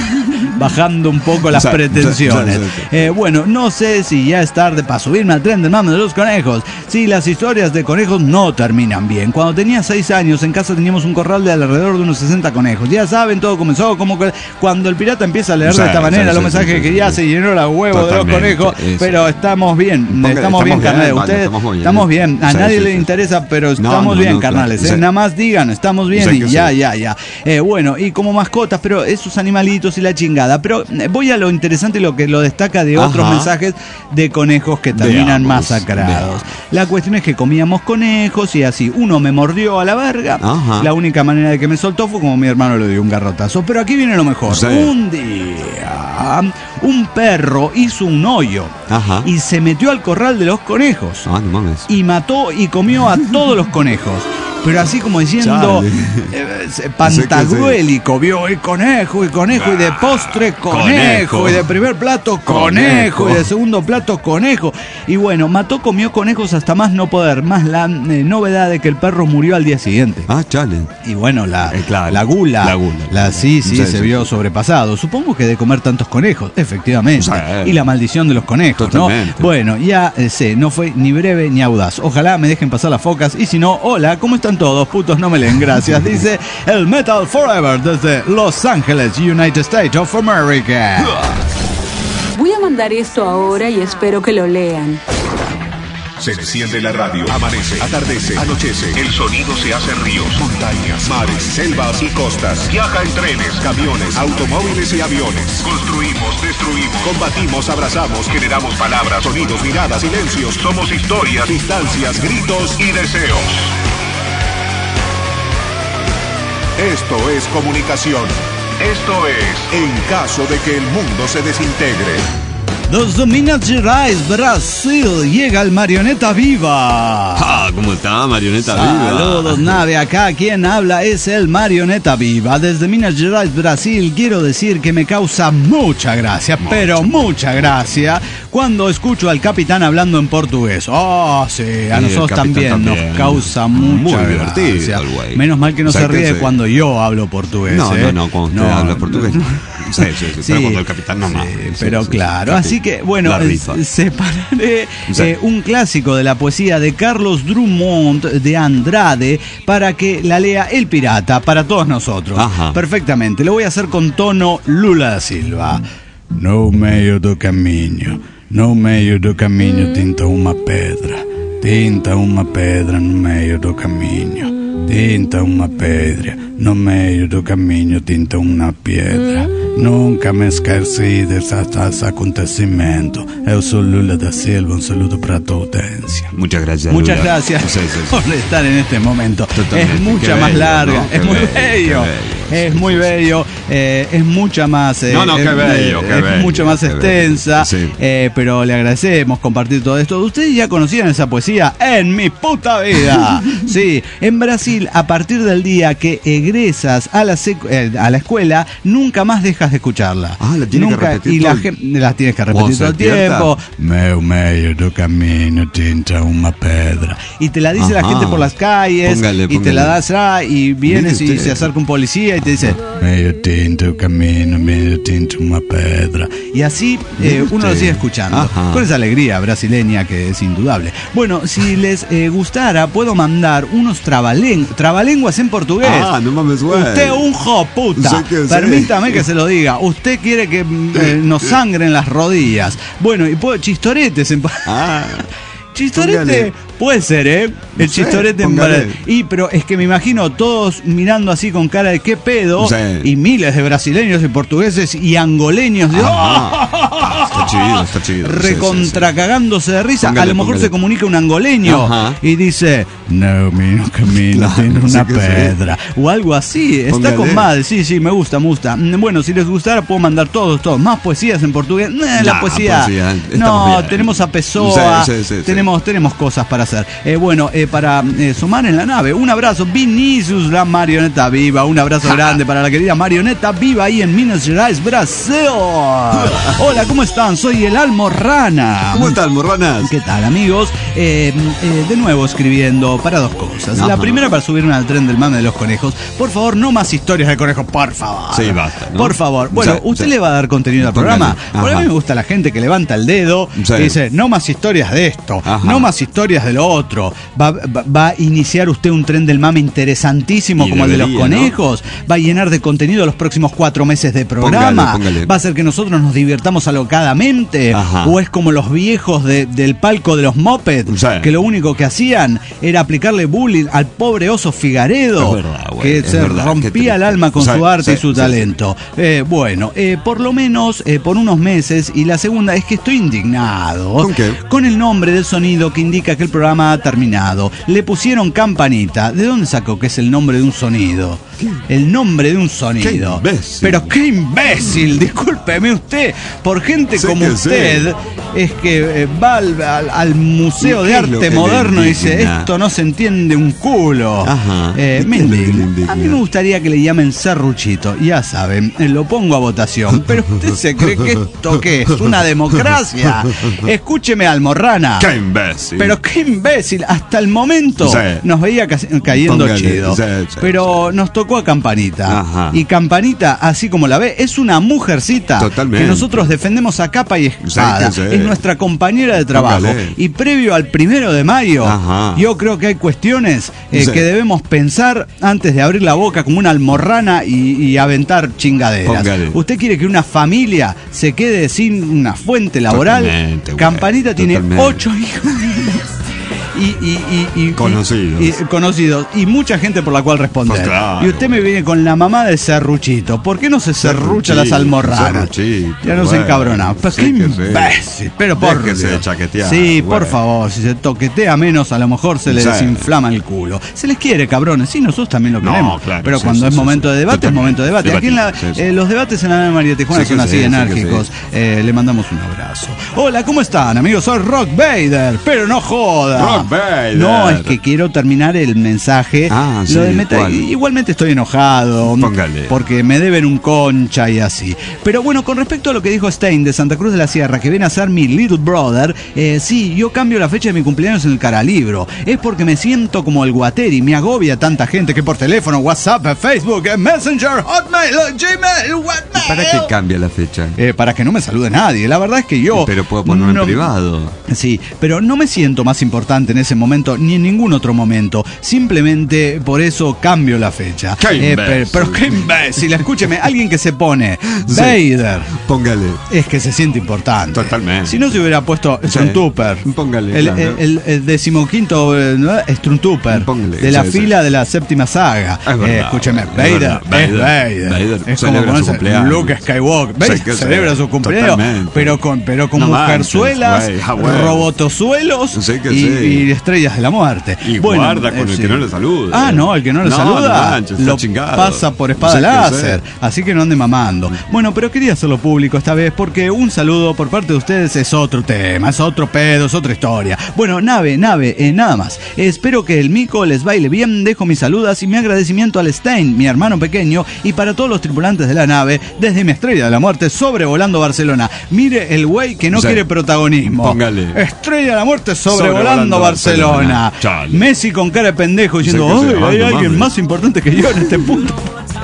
Bajando un poco las o sea, pretensiones. O sea, o sea, eh, bueno, no sé si ya es tarde para subirme al tren del mame de los conejos. Sí, las historias de conejos no terminan bien. Cuando tenía seis años, en casa teníamos un corral de alrededor de unos sesenta conejos. Ya saben, todo comenzó como que cuando el pirata empieza a leer o sea, de esta manera los mensajes que ya se llenó la huevo de los conejos. Eso. Pero estamos bien, Ponga, estamos, estamos bien, carnales. Ustedes estamos bien. Estamos bien. A sí, nadie sí, le sí. interesa, pero estamos no, no, bien, no, carnales. Claro. Eh, nada más digan, estamos bien y ya, sí. ya, ya. Eh, bueno, y como mascotas, pero esos animalitos y la chingada. Pero voy a lo interesante y lo que lo destaca de otros Ajá. mensajes de conejos que terminan veamos, masacrados. Veamos. La cuestión es que comíamos conejos y así. Uno me mordió a la verga. Ajá. La única manera de que me soltó fue como mi hermano le dio un garrotazo. Pero aquí viene lo mejor. Sí. Un día, un perro hizo un hoyo Ajá. y se metió al corral de los conejos.
Ah, no mames.
Y mató y comió a todos los conejos. pero así como diciendo eh, pantagruélico, vio, y conejo, y conejo, y de postre conejo, conejo, y de primer plato conejo, conejo, y de segundo plato conejo. Y bueno, mató, comió conejos hasta más no poder, más la eh, novedad de que el perro murió al día siguiente.
Ah, chale.
Y bueno, la,
eh, claro.
la gula,
la gula,
la, sí, sí, sí, se
sí,
vio
sí.
sobrepasado. Supongo que de comer tantos conejos, efectivamente. Sí. Y la maldición de los conejos, totalmente. ¿No? Bueno, ya eh, sé, no fue ni breve ni audaz. Ojalá me dejen pasar las focas, y si no, hola, ¿cómo están todos? Putos, no me leen, gracias. Dice el Metal Forever desde Los Ángeles, United States of America.
Voy a mandar esto ahora y espero que lo lean.
Se enciende la radio, amanece, atardece, anochece, el sonido se hace ríos, montañas, mares, selvas y costas. Viaja en trenes, camiones, automóviles y aviones. Construimos, destruimos, combatimos, abrazamos, generamos palabras, sonidos, miradas, silencios. Somos historias, distancias, gritos y deseos. Esto es comunicación. Esto es En Caso de que el Mundo se Desintegre.
Desde Minas Gerais, Brasil, llega el Marioneta Viva.
Ah, ¿cómo está, Marioneta Viva?
Saludos, nave. Acá quien habla es el Marioneta Viva. Desde Minas Gerais, Brasil, quiero decir que me causa mucha gracia, mucha. pero mucha gracia, cuando escucho al capitán hablando en portugués. Oh, sí, a sí, nosotros también, también nos causa mucha Muy gracia. Menos mal que no o sea, se ríe cuando yo hablo portugués.
No,
¿eh?
no, no, cuando usted no, habla portugués. Sí, sí, sí,
sí,
pero cuando el capitán no más. Sí,
pero sí, claro, sí, así que bueno, separaré sí. eh, un clásico de la poesía de Carlos Drummond de Andrade para que la lea el pirata para todos nosotros. Ajá. Perfectamente, lo voy a hacer con tono Lula da Silva. No meio do caminho, no meio do caminho tinta uma pedra, tinta uma pedra no meio do caminho, tinta uma pedra no meio do caminho, tinta uma pedra. Nunca me esqueci desses acontecimentos. Eu sou Lula da Silva, un saludo para tu audiencia.
Muchas gracias.
Muchas
Lula.
gracias
sí, sí, sí.
por estar en este momento.
Totalmente.
Es mucha
qué
más
bello,
larga,
¿no?
es
Qué
muy
bello,
bello,
bello
es
sí,
muy
sí,
bello, eh, es mucha más, eh,
no, no, qué bello,
eh,
qué
es
bello,
mucho más
qué
extensa,
sí.
eh, pero le agradecemos compartir todo esto. Ustedes ya conocían esa poesía en mi puta vida. Sí, en Brasil, a partir del día que egresas a la secu- eh, a la escuela, nunca más dejas de escucharla.
Ah, la tienes
nunca,
que repetir
y
todo
la
el...
gente la tienes que repetir todo el tiempo. Meu meio do caminho tinta una pedra. Y te la dice Ajá. la gente por las calles. Póngale, póngale. Y te la das ah, y vienes y se acerca un policía y te dice medio tinta un camino, medio tinta una pedra. Y así eh, uno lo sigue escuchando. Ajá. Con esa alegría brasileña que es indudable. Bueno, si les eh, gustara, puedo mandar unos trabaleng- trabalenguas en portugués.
Ah, no mames, güey.
Usted un joputa. Permítame que se lo diga. Usted quiere que eh, nos sangren las rodillas. Bueno, y puedo, chistoretes en... Ah, chistorete póngale. Puede ser, ¿eh? El no sé, chistorete en Brasil. Y pero es que me imagino todos mirando así con cara de qué pedo. Sí. Y miles de brasileños y portugueses y angoleños de ¡oh!
Está chido, está chido.
Recontra sí, sí, sí. cagándose de risa.
Póngale,
a lo mejor póngale. Se comunica un angoleño Ajá. y dice no, mi camino no, tiene una pedra. Sí. O algo así. Está póngale. Con madre. Sí, sí, me gusta, me gusta. Bueno, si les gustara puedo mandar todos, todos. Más poesías en portugués. Eh, nah, la poesía. poesía. No, bien. Tenemos a Pessoa. Sí, sí, sí, tenemos, sí. tenemos cosas para hacer. Eh, bueno, eh, para eh, sumar en la nave, un abrazo, Vinicius, la Marioneta Viva, un abrazo grande para la querida Marioneta Viva ahí en Minas Gerais, Brasil. Hola, ¿cómo están? Soy el Almorrana.
¿Cómo están, Almorranas?
¿Qué tal, amigos? Eh, eh, de nuevo escribiendo para dos cosas. Ajá. La primera, para subirme al tren del mame de los conejos. Por favor, no más historias de conejos, por favor.
Sí, basta, ¿no?
Por favor. Bueno, sí, ¿usted sí. le va a dar contenido al programa? Por a mí me gusta la gente que levanta el dedo sí. y dice, no más historias de esto, Ajá. no más historias de lo otro. Va, va, va a iniciar usted un tren del mame interesantísimo y como debería, el de los conejos. ¿No? Va a llenar de contenido los próximos cuatro meses de programa. Póngale, póngale. Va a hacer que nosotros nos divirtamos alocadamente. Ajá. O es como los viejos de, del palco de los Moped, sí. que lo único que hacían era aplicarle bullying al pobre Oso Figaredo, verdad, que se verdad, rompía el alma con o sea, su arte sí, y su sí, talento. Sí. Eh, bueno, eh, por lo menos eh, por unos meses. Y la segunda es que estoy indignado
¿Con qué?
Con el nombre del sonido que indica que el programa ha terminado. Le pusieron campanita. ¿De dónde sacó que es el nombre de un sonido? el nombre de un sonido.
¡Qué imbécil!
Pero qué imbécil, discúlpeme usted, por gente
Sé
como
que
usted,
sé.
es que eh, va al, al- al Museo
¿Y
de
qué es lo
Arte
que le
Moderno y dice,
indigna?
esto no se entiende un culo.
Ajá.
Eh,
¿Y
me
qué es lo que le
indigna.
indigna?
A mí me gustaría que le llamen serruchito, ya saben, eh, lo pongo a votación, pero usted se cree que esto qué es, una democracia. Escúcheme, Almorrana.
¡Qué imbécil!
Pero qué imbécil, hasta el momento
Sí.
nos veía ca- cayendo
Póngale,
chido.
sí, sí,
pero nos tocó a Campanita.
Ajá.
Y Campanita, así como la ve, es una mujercita
Totalmente.
que nosotros defendemos a capa y espada.
Sí, que sí.
Es nuestra compañera de trabajo.
Póngale.
Y previo al primero de mayo,
Ajá.
yo creo que hay cuestiones eh,
Sí.
que debemos pensar antes de abrir la boca como una almorrana y, y aventar chingaderas.
Póngale.
¿Usted quiere que una familia se quede sin una fuente laboral?
Totalmente, güey.
Campanita tiene
Totalmente.
ocho hijos. Y, y, y, y,
Conocidos.
y, y- conocidos. Y mucha gente por la cual responder.
Pues claro.
Y usted me viene con la mamá de Serruchito. ¿Por qué no se serrucha las almorranas?
Serruchito,
Ya nos
bueno.
encabronamos. Pero
Sí
qué
que sí.
imbécil. Pero por
Déjese de
Dios.
chaquetear,
Sí, por
bueno.
favor. Si se toquetea menos, a lo mejor se le
Sí.
desinflama el culo. Se les quiere, cabrones. Sí, nosotros también lo
No,
queremos.
claro,
Pero
sí,
cuando
sí,
es
sí,
momento
sí.
de debate, es
Totalmente.
momento de debate. Aquí en la-
Debatir, sí, sí.
eh, los debates en la María Tijuana
Sí,
son
que
así
sí, sí, que
enérgicos.
sí.
Eh, le mandamos un abrazo. Hola, ¿cómo están, amigos? Soy Rock Vader. Pero no joda.
Rock Vader.
No, es que quiero terminar el mensaje.
Ah,
Lo
sí,
de meta-
¿cuál?
igualmente estoy enojado.
Póngale.
Porque me deben un concha y así. Pero bueno, con respecto a lo que dijo Stein de Santa Cruz de la Sierra, que viene a ser mi little brother, eh, sí, yo cambio la fecha de mi cumpleaños en el Caralibro. Es porque me siento como el Guateri. Me agobia tanta gente que por teléfono, WhatsApp, Facebook, eh, Messenger, Hotmail, eh, Gmail, Hotmail.
¿Para qué cambia la fecha?
Eh, para que no me salude nadie. La verdad es que yo...
Pero puedo ponerlo
no-
en privado.
Sí, pero no me siento más importante en ese momento ni en ningún otro momento. Simplemente por eso cambio la fecha.
¡Qué
Eh,
imbécil!
pero, pero qué imbécil. Escúcheme, alguien que se pone
Sí.
Vader
Póngale.
es que se siente importante.
Totalmente.
Si no se hubiera puesto
Sí.
Stormtrooper.
Póngale,
El,
claro.
el, el- el decimoquinto eh, ¿no? Stormtrooper
Póngale,
de la
sí, sí.
fila de la séptima saga.
Es verdad,
Eh, escúcheme,
es
Vader,
verdad.
es
Vader,
Vader.
Vader
Es como
celebra su
ponerse
cumpleaños.
Luke Skywalker. Vader
Sí, que sí.
celebra su cumpleaños,
Totalmente.
pero con, pero con
No
mujerzuelas,
manches, güey, ah, bueno.
robotozuelos
Sí que
y,
sí.
y estrellas de la muerte.
Y
Bueno,
guarda con
eh,
el
sí.
que no le saluda.
Ah, no, el que no le
No,
saluda
no manches, está
lo
chingado.
pasa por espada
Sí que
láser.
sí.
Así que no ande mamando. Bueno, pero quería hacerlo público esta vez porque un saludo por parte de ustedes es otro tema, es otro pedo, es otra historia. Bueno, nave, nave, eh, nada más. Espero que el mico les baile bien. Dejo mis saludas y mi agradecimiento al Stein, mi hermano pequeño, y para todos los tripulantes de la nave, desde mi estrella de la muerte sobrevolando Barcelona. Mire el güey que no
Sí.
quiere protagonismo.
Póngale.
Estrella de la muerte sobrevolando,
Sobrevolando
Barcelona.
Barcelona. Chale.
Messi con cara de pendejo diciendo,
Sí que sí.
"Ay,
Ay,
hay
no
alguien
mames.
más importante que yo en este punto".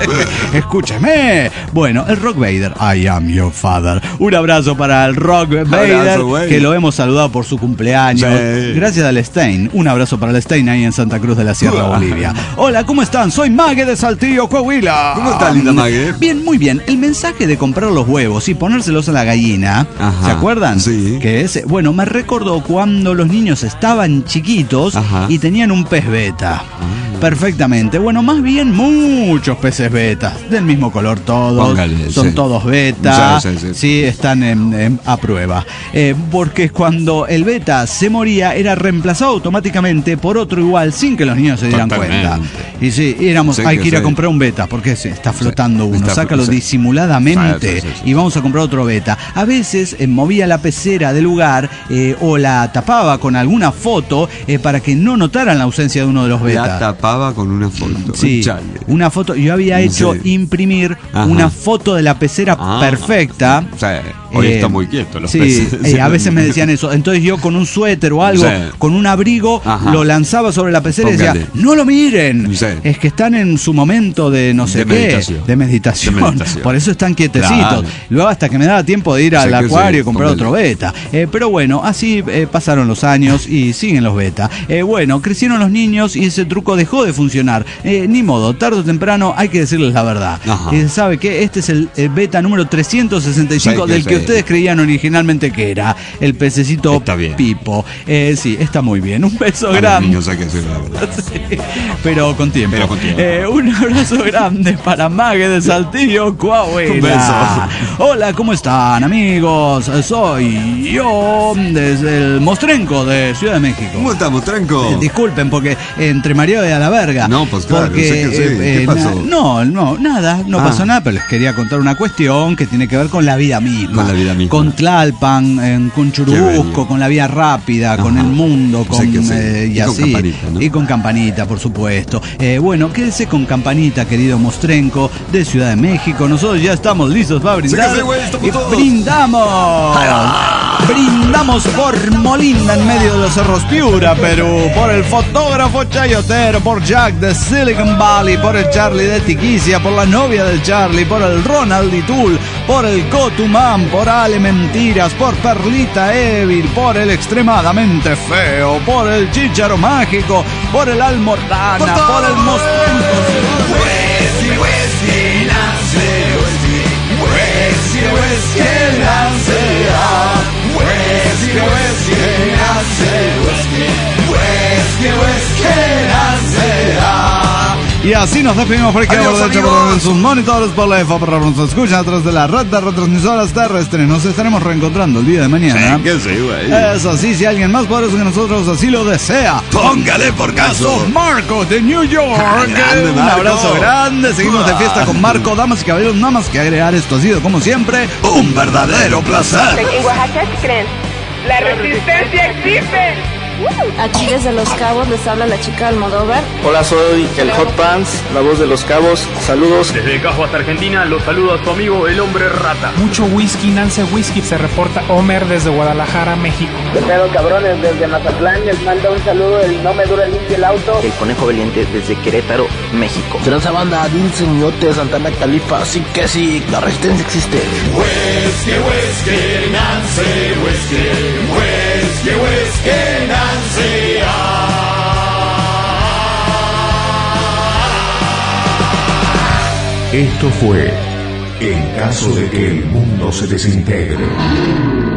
Escúcheme. Bueno, el Rock Vader, I am your father. Un abrazo para el Rock Vader,
Abrazo, güey.
que lo hemos saludado por su cumpleaños.
Sí.
Gracias al Stein. Un abrazo para el Stein ahí en Santa Cruz de la Sierra,
Uah.
Bolivia. Hola, ¿cómo están? Soy Mague de Saltillo, Coahuila.
¿Cómo está, linda Mague?
Bien, muy bien. El mensaje de comprar los huevos y ponérselos a la gallina,
Ajá.
¿se acuerdan?
Sí.
Que es, bueno, me recordó cuando los niños estaban chiquitos
Ajá.
y tenían un pez beta. Perfectamente. Bueno, más bien muchos peces beta, del mismo color todos.
Póngale,
son
sí.
todos beta.
Sí, sí, sí.
Sí, están en- en- a prueba. Eh, porque cuando el beta se moría, era reemplazado automáticamente por otro igual sin que los niños se dieran
Totalmente.
cuenta. Y sí, y éramos,
Sí,
hay
que
que ir a
sí.
comprar un beta, porque sí, está flotando uno.
está-
Sácalo
sí.
disimuladamente
Sí, sí, sí.
y vamos a comprar otro beta. A veces eh, movía la pecera del lugar eh, o la tapaba con alguna foto eh, para que no notaran la ausencia de uno de los
La
betas.
tapaba con una foto.
Sí,
Chale.
una foto. Yo había hecho
Sí.
imprimir
Ajá.
una foto de la pecera
Ah.
perfecta.
Sí, hoy
Eh,
está muy quieto los
sí,
peces.
eh, a veces me decían eso. Entonces yo con un suéter o algo,
Sí.
con un abrigo,
Ajá.
lo lanzaba sobre la pecera y
Póngale.
decía, no lo miren.
Sí.
Es que están en su momento de no sé
De
qué.
meditación.
De meditación.
De meditación.
Por eso están quietecitos.
Claro.
Luego hasta que me daba tiempo de ir al
Sí que
acuario
sí,
y comprar
póngale.
otro beta. Eh, pero bueno, así eh, pasaron los años y siguen los beta. Eh, bueno, crecieron los niños y ese truco dejó de funcionar. Eh, ni modo, tarde o temprano hay que decirles la verdad.
Ajá.
Y sabe que este es el, el beta número trescientos sesenta y cinco
Sí que
del que
sí.
ustedes creían originalmente que era el pececito
Está bien.
Pipo. Eh, sí, está muy bien. Un beso
A los
grande.
niños hay que decir la verdad.
Sí, pero con tiempo.
Pero con tiempo.
Eh, un abrazo grande para Mague de Saltillo, Coahuila.
Un beso.
Hola, ¿cómo están, amigos? Soy yo desde el Mostrenco de Ciudad de México.
¿Cómo estamos, Tranco?
Eh, Disculpen, porque entre María de la verga.
No, pues claro,
porque,
sé que sí.
eh,
¿Qué
eh,
pasó?
na- no, no, nada, no
Ah.
pasó nada, pero les quería contar una cuestión que tiene que ver con la vida misma.
Con la vida misma.
Con Tlalpan, en, con
Qué
Churubusco,
bello.
con la vía rápida, con
Ajá.
el mundo, con,
Sé que sí.
eh, y,
Y con
así.
Campanita, ¿no?
Y con Campanita, por supuesto. Eh, bueno, quédese con Campanita, querido Mostrenco, de Ciudad de México. Nosotros ya estamos listos para brindar.
Sí que sí, güey, estamos
y
todos.
brindamos. Brindamos por Molinda en medio de los cerros Piura, Perú, por el fotógrafo chayotero, por Jack de Silicon Valley, por el Charlie de Tiquicia, por la novia del Charlie, por el Ronald Itul, por el Cotumán, por Ale Mentiras, por Perlita Evil, por el extremadamente feo, por el Chícharo Mágico, por el Almortana, por el Mostrenco. Whisky, whisky, Nancy, whisky, whisky, whisky, Nancy, ah. Whisky, whisky, Nancy, whisky, whisky, whisky, Nancy, ah. Y así nos despedimos por aquí,
Adiós,
por derecha,
amigos.
por sus monitores, por la F, por nos escuchan a través de la red de retransmisoras terrestres. Nos estaremos reencontrando el día de mañana.
Sí que sí, güey.
Eso sí, si alguien más poderoso que nosotros así lo desea,
Póngale por caso.
Marco de New York.
Grande,
Un
Marco.
abrazo grande. Seguimos de fiesta con Marco. Damas y caballeros, nada más que agregar, esto ha sido como siempre
Un verdadero placer.
En Oaxaca, ¿qué creen? La resistencia existe.
Aquí desde Los Cabos les habla la chica Almodóvar.
Hola, soy el Hot Pants, la voz de Los Cabos. Saludos.
Desde Cajo hasta Argentina, los saludo a su amigo el Hombre Rata.
Mucho whisky, Nance Whisky. Se reporta Homer desde Guadalajara, México.
¿Qué pedo, cabrones? Desde Mazatlán les manda un saludo el No Me Dura Limpio el Auto.
El Conejo Valiente desde Querétaro, México.
Tranza banda, Dulce Ñote, Santana Califa. Sí que sí, la resistencia existe.
Whisky, whisky, Nancy, whisky, whisky, whisky, Nancy.
Esto fue En caso de que el mundo se desintegre.